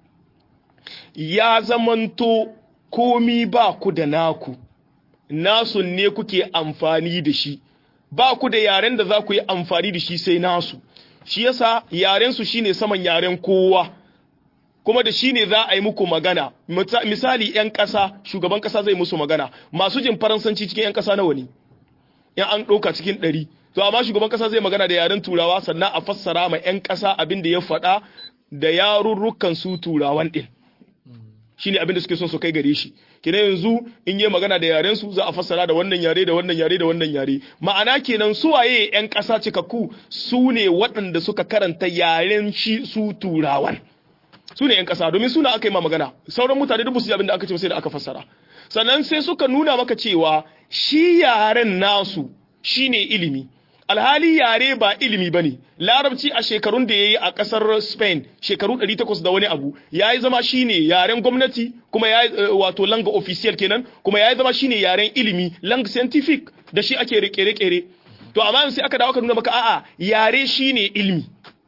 ya zamanto komi ba ku da naku, nasu ne kuke amfani da shi, ba ku da yaren da za ku yi amfani da shi sai nasu. Shi yasa yarensu shine saman yaren kowa, kuma da shi ne za a yi muku magana. Misali 'yan ƙasa, shugaban ƙasa zai musu magana, masu jin faransanci cikin 'yan ƙasa nawa ne, yan an ɗauka cikin ɗari. To amma shugaban ƙasa zai magana da yaren turawa, sannan a fassara ma 'yan ƙasa abin da ya faɗa da yarurrukan su turawan ɗin. Shi ne abin da suke son su kai gare shi. Kenan yanzu in yi magana da yaren su za a fassara da wannan yare da wannan yare da wannan yare. Ma'ana kenan su waye 'yan ƙasa cikakku, su ne waɗanda suka karanta yaren shi su turawan. Su ne 'yan ƙasa, domin suna aka yi ma magana, sauran mutane duk su abin da aka ce sai da aka fassara. Sannan sai suka nuna maka cewa shi yaren nasu shi ne ilimi, alhali yare ba ilimi ba ne. Larabci a shekarun da ya yi a ƙasar Spain shekaru ɗari takwas da wani abu ya yi zama shi ne yaren gwamnati, kuma ya yi wato langa official kenan, kuma ya yi zama shi ne yaren ilimi, langa scientific, da shi ake rikere-kere. To amma sai aka dawo ka nuna maka a'a yare shi ne ilimi.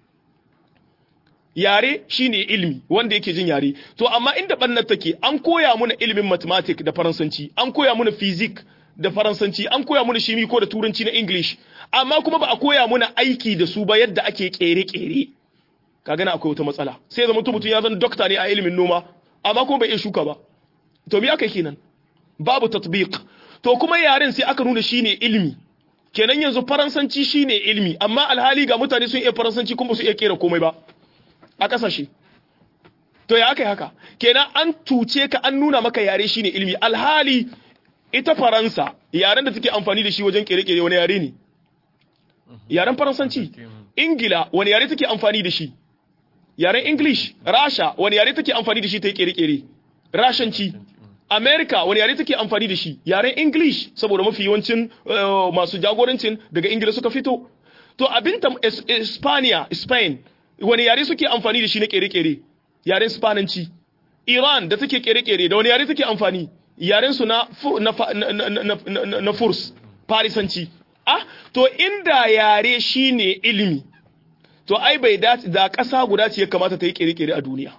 Yare shine ilimi wanda yake jin yare. To amma inda bannar take, an koya muna ilimin mathematics da faransanci, an koya muna physics da faransanci, an koya muna shimi ko da turanci na English, amma kuma ba a koya muna aiki da su ba yadda ake kere-kere. Ka gana akwai wata matsala. Sai zama mutum ya zan dokta ne a ilimin noma, amma kuma bai iya shuka ba. To me aka yi kenan? Babu tatbiq. To kuma yaren sai aka nuna shine ilimi. Kenan yanzu faransanci shine ilimi, amma alhali ga mutane sun iya faransanci kuma su iya kera komai ba a kasashe. To ya aka yi haka? Kenan an tuce ka, an nuna maka yare shine ilimi, alhali ita Faransa yaren da take amfani da shi wajen kere-kere wani yare ne? Yaren faransanci. Ingila wani yare take amfani da shi? Yaren English. Rasha wani yare take amfani da shi ta yi kere-kere? Rashanci. America wani yare take amfani da shi? Yaren English, saboda mafi yawancin uh, masu jagorancin daga Ingila suka fito. To abinta Espanya, Spain wani yare suke amfani da shi na kere-kere? Yaren Spananci. Iran da take kere-kere da wani yare take amfani? Yaren su na na na, na, na, na Furs, Farisanci. Ah, to inda yare shine ilimi, to ai bai dace da ƙasa guda ce ya kamata ta yi kere-kere a duniya.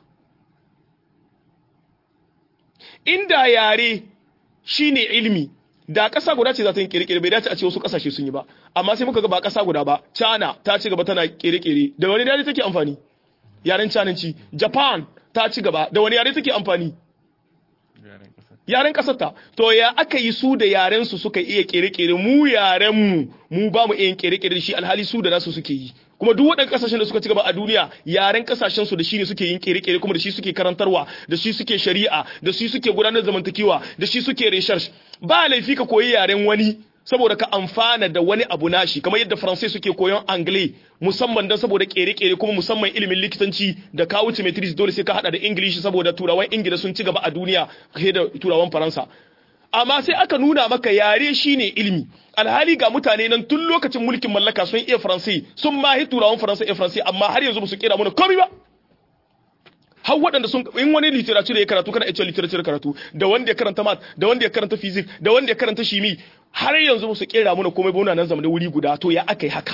Inda yare shine ilimi, da ƙasa guda ce za ta yi kere-kere, bai dace a ce wasu ƙasashe sun yi ba. Amma sai muka ga ba ƙasa guda ba. China ta ci gaba tana kere-kere, da wani yare take amfani? Yaren Chinanci. Japan ta ci gaba, da wani yare take amfani? Yaren ƙasarta. To ya aka yi su da yaren su suka iya kere-kere, mu yaren mu mu ba mu iya kere-kere da shi, alhali su da nasu suke yi. Kuma duk waɗannan ƙasashen da suka ci gaba a duniya, yaren ƙasashen su da shi ne suke yin kere-kere, kuma da shi suke karantarwa, da shi suke shari'a, da shi suke gudanar da zamantakewa, da shi suke research. Ba laifi ka koyi yaren wani saboda ka amfana da wani abu nashi, kamar yadda Faransai suke koyon Anglais musamman dan saboda kere-kere, kuma musamman ilimin likitanci da ka wuce matrix dole sai ka hada da English saboda turawan Ingila sun ci gaba a duniya kai da turawan Faransa. Amma sai aka nuna maka yare shine ilimi, alhali ga mutane nan tun lokacin mulkin mallaka sun iya Faransai, sun ma hi turawan Faransa iya Faransai, amma har yanzu ba su kira mana komai ba. Har waɗanda sun in wani literature ya karatu kana ita literature karatu, da wanda ya karanta math, da wanda ya karanta physics, da wanda ya karanta shimi, har yanzu ba su kira mana komai ba, muna nan zama da wuri guda. To ya aka yi haka?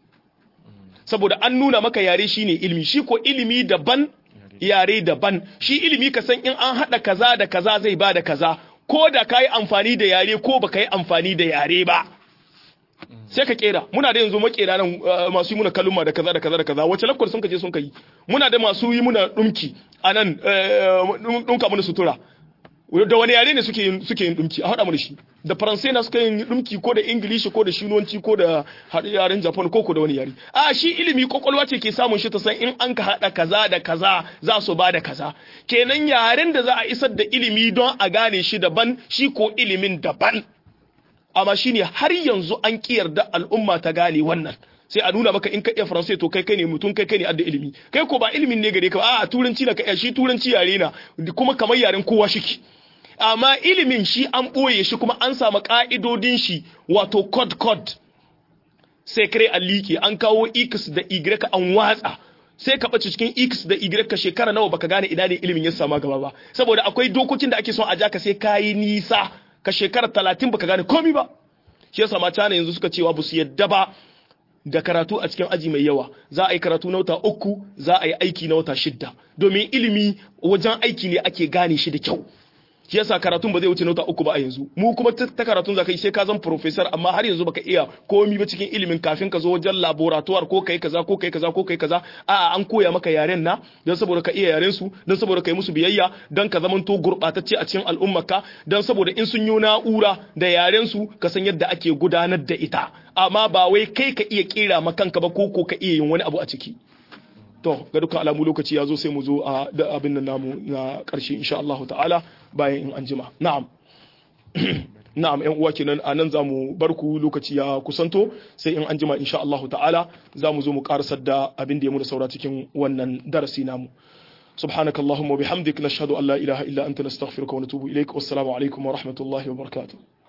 Saboda an nuna maka yare shine ilimi, shi ko ilimi daban yare daban. Shi ilimi ka san in an hada kaza da kaza zai bada kaza, ko da kai amfani da yare ko baka yi amfani da yare ba. Sai ka kera. Muna da yanzu makera nan masu yi muna kaluma da kaza da kaza da kaza. Wace lakwar sun kaje sun kai? Muna da masu yi muna dumki anan dunka mana sutura. Da wani yare ne suke yin suke yin dumki? A hada mu da shi. Da Faransai na suka yin dumki, ko da English ko da Shinonci ko da yaren Japan ko ko da wani yare. A shi ilimi kokolwa ce ke samun shi ta san in an ka hada kaza da kaza za su ba da kaza. Kenan yaren da za a isar da ilimi don a gane shi daban, shi ko ilimin daban. Amma shine har yanzu an kiyar da al'umma ta gane wannan. Sai a nuna maka in ka iya Faransai to kai kai ne mutum, kai kai ne adda ilimi. Kai ko ba ilimin ne gare ka ba, a turanci na ka iya, shi turanci yare na kuma kamar yaren kowa shiki. Amma ilimin shi an ɓoye shi, kuma an samu ƙa'idodin shi, wato code code sai kare a liƙe, an kawo x da y an watsa, sai ka bace cikin x da y ka shekara nawa baka gane ina ne ilimin ya sama gaba ba saboda akwai dokokin da ake son a ja ka sai kayi nisa ka shekara talatin baka gane komai ba shi yasa mata ne yanzu suka cewa ba su yadda ba da karatu a cikin aji mai yawa za a yi karatu na wata uku za a yi aiki na wata shidda domin ilimi wajen aiki ne ake gane shi da kyau shi yasa karatun ba zai wuce nota uku ba a yanzu mu kuma ta karatun zaka yi sai ka zan professor amma har yanzu baka iya komai ba cikin ilimin kafin ka zo wajen laboratoire ko kai kaza ko kai kaza ko kai kaza a'a an koya maka yaren na dan saboda ka iya yaren su dan saboda kai musu biyayya dan ka zamanto gurbatacce a cikin al'ummarka dan saboda in sun yi na'ura da yaren su ka san yadda ake gudanar da ita amma ba wai kai ka iya kira makanka ba ko ko ka iya yin wani abu a ciki to ga dukkan alamu lokaci ya zo sai mu zo a abin nan namu na ƙarshe insha Allah ta'ala bayan in an jima na'am na'am ƴan uwa kenan a nan zamu bar ku lokaci ya kusanto sai in an jima insha Allah ta'ala zamu zo mu karasar da abin da ya mu da saura cikin wannan darasi namu سبحانك اللهم وبحمدك نشهد أن لا إله إلا أنت نستغفرك ونتوب إليك والسلام عليكم ورحمة الله وبركاته